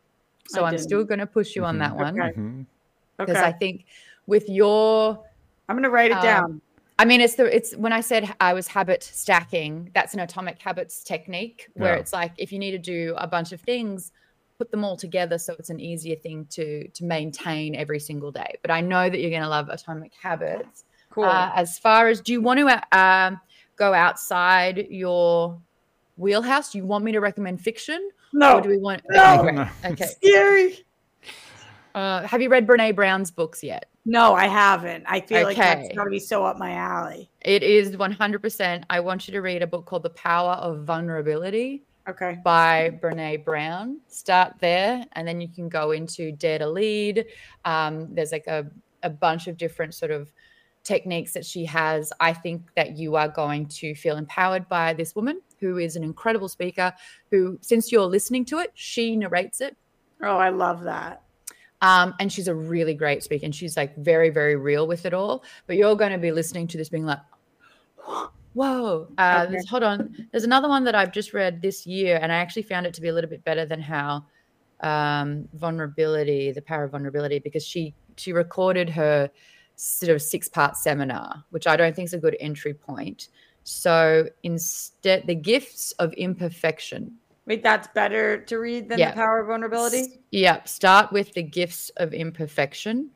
Speaker 3: So
Speaker 2: I
Speaker 3: I'm
Speaker 2: didn't.
Speaker 3: still going to push you
Speaker 1: Mhm.
Speaker 3: on that one
Speaker 2: Okay.
Speaker 1: Mhm.
Speaker 3: because
Speaker 2: Okay.
Speaker 3: I think with your
Speaker 2: I'm gonna write it
Speaker 3: um,
Speaker 2: down.
Speaker 3: I mean, it's the it's when I said I was habit stacking, that's an Atomic Habits technique where
Speaker 1: Yeah.
Speaker 3: it's like if you need to do a bunch of things, put them all together so it's an easier thing to to maintain every single day. But I know that you're going to love Atomic Habits.
Speaker 2: Cool.
Speaker 3: Uh, as far as, do you want to um, go outside your wheelhouse? Do you want me to recommend fiction?
Speaker 2: No.
Speaker 3: Or do we want?
Speaker 2: No.
Speaker 3: Okay, great.
Speaker 1: No.
Speaker 3: Okay.
Speaker 2: Scary.
Speaker 3: Uh, have you read Brene Brown's books yet?
Speaker 2: No, I haven't. I feel like that's
Speaker 3: Okay.
Speaker 2: got to be so up my alley.
Speaker 3: It is one hundred percent. I want you to read a book called The Power of Vulnerability
Speaker 2: Okay.
Speaker 3: by Brene Brown. Start there, and then you can go into Dare to Lead. Um, there's like a, a bunch of different sort of techniques that she has. I think that you are going to feel empowered by this woman who is an incredible speaker who, since you're listening to it, she narrates it.
Speaker 2: Oh, I love that.
Speaker 3: Um, and she's a really great speaker, and she's like very, very real with it all. But you're going to be listening to this being like, whoa. Uh,
Speaker 2: Okay.
Speaker 3: there's, hold on. There's another one that I've just read this year, and I actually found it to be a little bit better than how um, vulnerability, the power of vulnerability, because she she recorded her sort of six-part seminar, which I don't think is a good entry point. So instead, the gifts of imperfection.
Speaker 2: Wait, that's better to read than
Speaker 3: Yeah.
Speaker 2: the power of vulnerability?
Speaker 3: S- Yeah, start with the gifts of imperfection.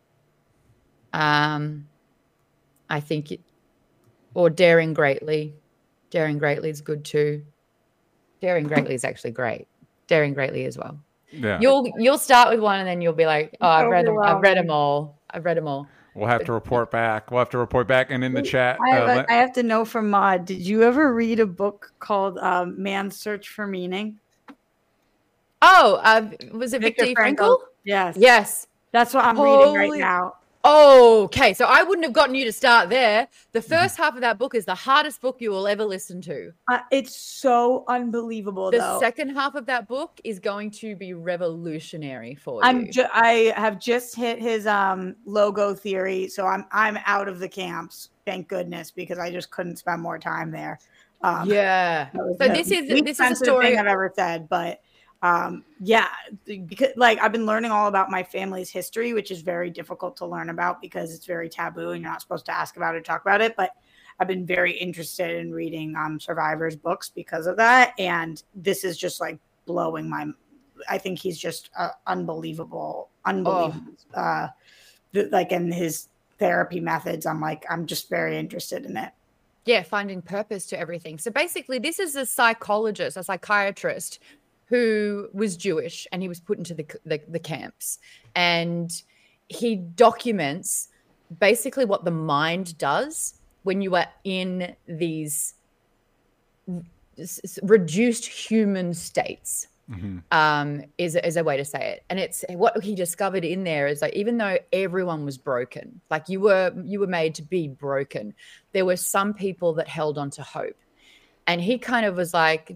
Speaker 3: Um, I think, it, or daring greatly. Daring greatly is good too. Daring greatly is actually great. Daring greatly as well.
Speaker 1: Yeah.
Speaker 3: You'll you'll start with one and then you'll be like, oh, I've read them. I've read them
Speaker 2: Overwhelming.
Speaker 3: all. I've read them all.
Speaker 1: We'll have to report back. We'll have to report back. And in the chat,
Speaker 2: I have,
Speaker 1: uh,
Speaker 2: a,
Speaker 1: let-
Speaker 2: I have to know from Maud, did you ever read a book called um, Man's Search for Meaning?
Speaker 3: Oh, uh, was it
Speaker 2: Viktor
Speaker 3: Viktor
Speaker 2: Frankl.
Speaker 3: Frankl?
Speaker 2: Yes.
Speaker 3: Yes.
Speaker 2: That's what I'm reading right
Speaker 3: Holy-
Speaker 2: now.
Speaker 3: Okay, so I wouldn't have gotten you to start there. The first half of that book is the hardest book you will ever listen to.
Speaker 2: Uh, it's so unbelievable,
Speaker 3: The
Speaker 2: though.
Speaker 3: second half of that book is going to be revolutionary for
Speaker 2: I'm
Speaker 3: you.
Speaker 2: ju- I have just hit his um logo theory, so I'm I'm out of the camps. Thank goodness, because I just couldn't spend more time there. Um,
Speaker 3: yeah.
Speaker 2: that was
Speaker 3: So
Speaker 2: the
Speaker 3: this is
Speaker 2: least
Speaker 3: this is a
Speaker 2: sensitive
Speaker 3: story.
Speaker 2: thing I've ever said, but um, yeah, because like I've been learning all about my family's history, which is very difficult to learn about because it's very taboo and you're not supposed to ask about it, or talk about it. But I've been very interested in reading um survivors books because of that, and this is just like blowing my. I think he's just uh, unbelievable, unbelievable.
Speaker 3: Oh.
Speaker 2: Uh, th- like in his therapy methods, I'm like I'm just very interested in it.
Speaker 3: Yeah, finding purpose to everything. So basically, this is a psychologist, a psychiatrist who was Jewish, and he was put into the, the, the camps. And he documents basically what the mind does when you are in these s- s- reduced human states.
Speaker 1: Mhm.
Speaker 3: Um, is, is a way to say it. And it's what he discovered in there is like, even though everyone was broken, like you were, you were made to be broken, there were some people that held on to hope. And he kind of was like,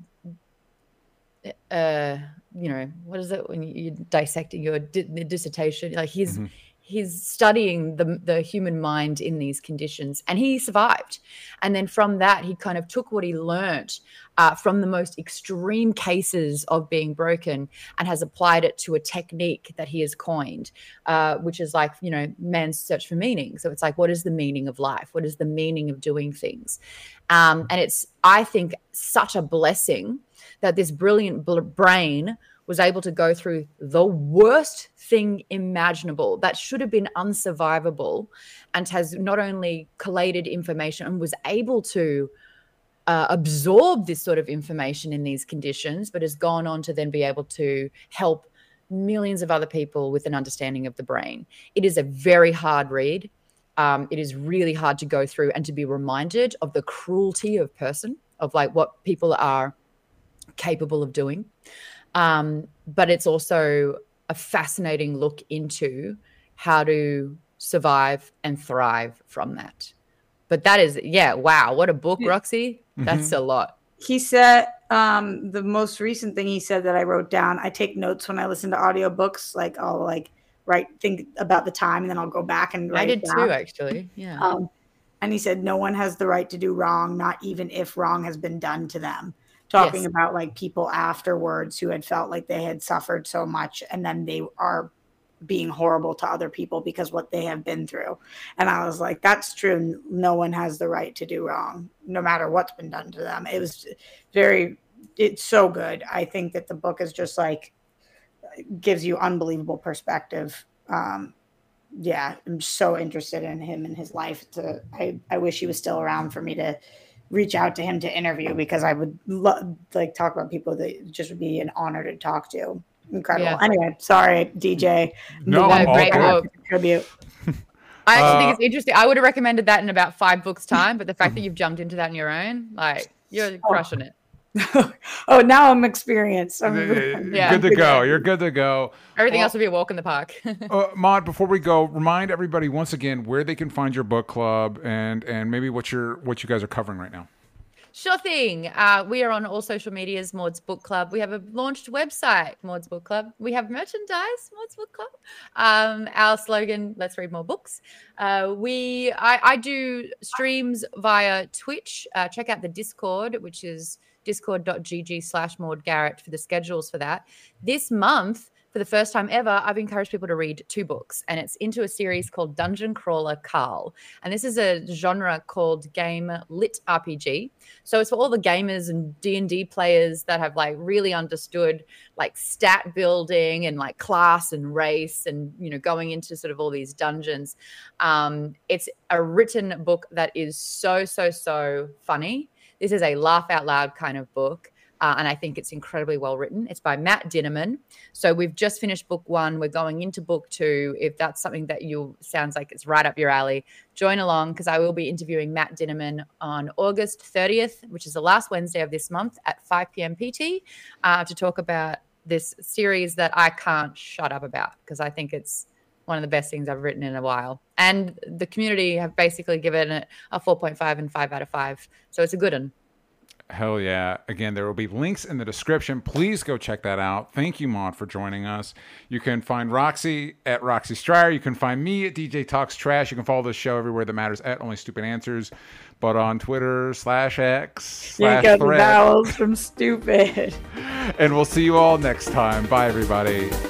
Speaker 3: uh, you know, what is it when you're dissecting your di- dissertation? Like he's,
Speaker 1: Mhm.
Speaker 3: he's studying the, the human mind in these conditions, and he survived. And then from that, he kind of took what he learned uh, from the most extreme cases of being broken and has applied it to a technique that he has coined, uh, which is like, you know, man's search for meaning. So it's like, what is the meaning of life? What is the meaning of doing things? Um, and it's, I think, such a blessing that this brilliant bl- brain was able to go through the worst thing imaginable that should have been unsurvivable, and has not only collated information and was able to uh, absorb this sort of information in these conditions, but has gone on to then be able to help millions of other people with an understanding of the brain. It is a very hard read. Um, it is really hard to go through and to be reminded of the cruelty of person, of like what people are capable of doing. Um, but it's also a fascinating look into how to survive and thrive from that. But that is, yeah, wow, what a book, Roxy. That's a lot.
Speaker 2: He said um, the most recent thing he said that I wrote down. I take notes when I listen to audiobooks. Like I'll like write, think about the time, and then I'll go back and write
Speaker 3: I did
Speaker 2: it down.
Speaker 3: too, actually. Yeah.
Speaker 2: Um, and he said, no one has the right to do wrong, not even if wrong has been done to them. talking
Speaker 3: Yes.
Speaker 2: about like people afterwards who had felt like they had suffered so much and then they are being horrible to other people because what they have been through. And I was like, that's true. No one has the right to do wrong, no matter what's been done to them. It was very, it's so good. I think that the book is just like, gives you unbelievable perspective. Um, yeah, I'm so interested in him and his life. To, I, I wish he was still around for me to reach out to him to interview, because I would lo- like talk about people that just would be an honor to talk to. Incredible.
Speaker 3: Yeah.
Speaker 2: Anyway, sorry, D J.
Speaker 1: No,
Speaker 2: The one
Speaker 1: all
Speaker 3: great
Speaker 2: I have
Speaker 3: book.
Speaker 2: to contribute.
Speaker 3: I actually
Speaker 1: Uh,
Speaker 3: think it's interesting. I would have recommended that in about five books' time, but the fact that you've jumped into that on your own, like, you're crushing it.
Speaker 2: Oh, now I'm experienced. I'm
Speaker 3: Yeah.
Speaker 1: Good to go. You're good to go.
Speaker 3: Everything
Speaker 1: Well,
Speaker 3: else would be a walk in the park.
Speaker 1: Uh, Maud, before we go, remind everybody once again where they can find your book club and and maybe what you're what you guys are covering right now.
Speaker 3: Sure thing. Uh, we are on all social medias, Maud's Book Club. We have a launched website, Maud's Book Club. We have merchandise, Maud's Book Club. Um, our slogan, let's read more books. Uh, we, I, I do streams via Twitch. Uh, check out the Discord, which is discord.gg slash Maud Garrett for the schedules for that. This month, for the first time ever, I've encouraged people to read two books, and it's into a series called Dungeon Crawler Carl. And this is a genre called game lit R P G. So it's for all the gamers and D and D players that have like really understood like stat building and like class and race and, you know, going into sort of all these dungeons. Um, it's a written book that is so, so, so funny. This is a laugh out loud kind of book. Uh, and I think it's incredibly well written. It's by Matt Dinnerman. So we've just finished book one. We're going into book two. If that's something that you sounds like it's right up your alley, join along, because I will be interviewing Matt Dinnerman on August thirtieth, which is the last Wednesday of this month at five p.m. P T, uh, to talk about this series that I can't shut up about, because I think it's one of the best things I've written in a while. And the community have basically given it a four point five and five out of five. So it's a good one.
Speaker 1: Hell yeah. Again, there will be links in the description. Please go check that out. Thank you, Maud, for joining us. You can find Roxy at Roxy Stryer. You can find me at D J Talks Trash. You can follow this show everywhere that matters at Only Stupid Answers, but on Twitter slash X
Speaker 2: Yank
Speaker 1: slash
Speaker 2: out the
Speaker 1: thread.
Speaker 2: vowels from stupid.
Speaker 1: And we'll see you all next time. Bye, everybody.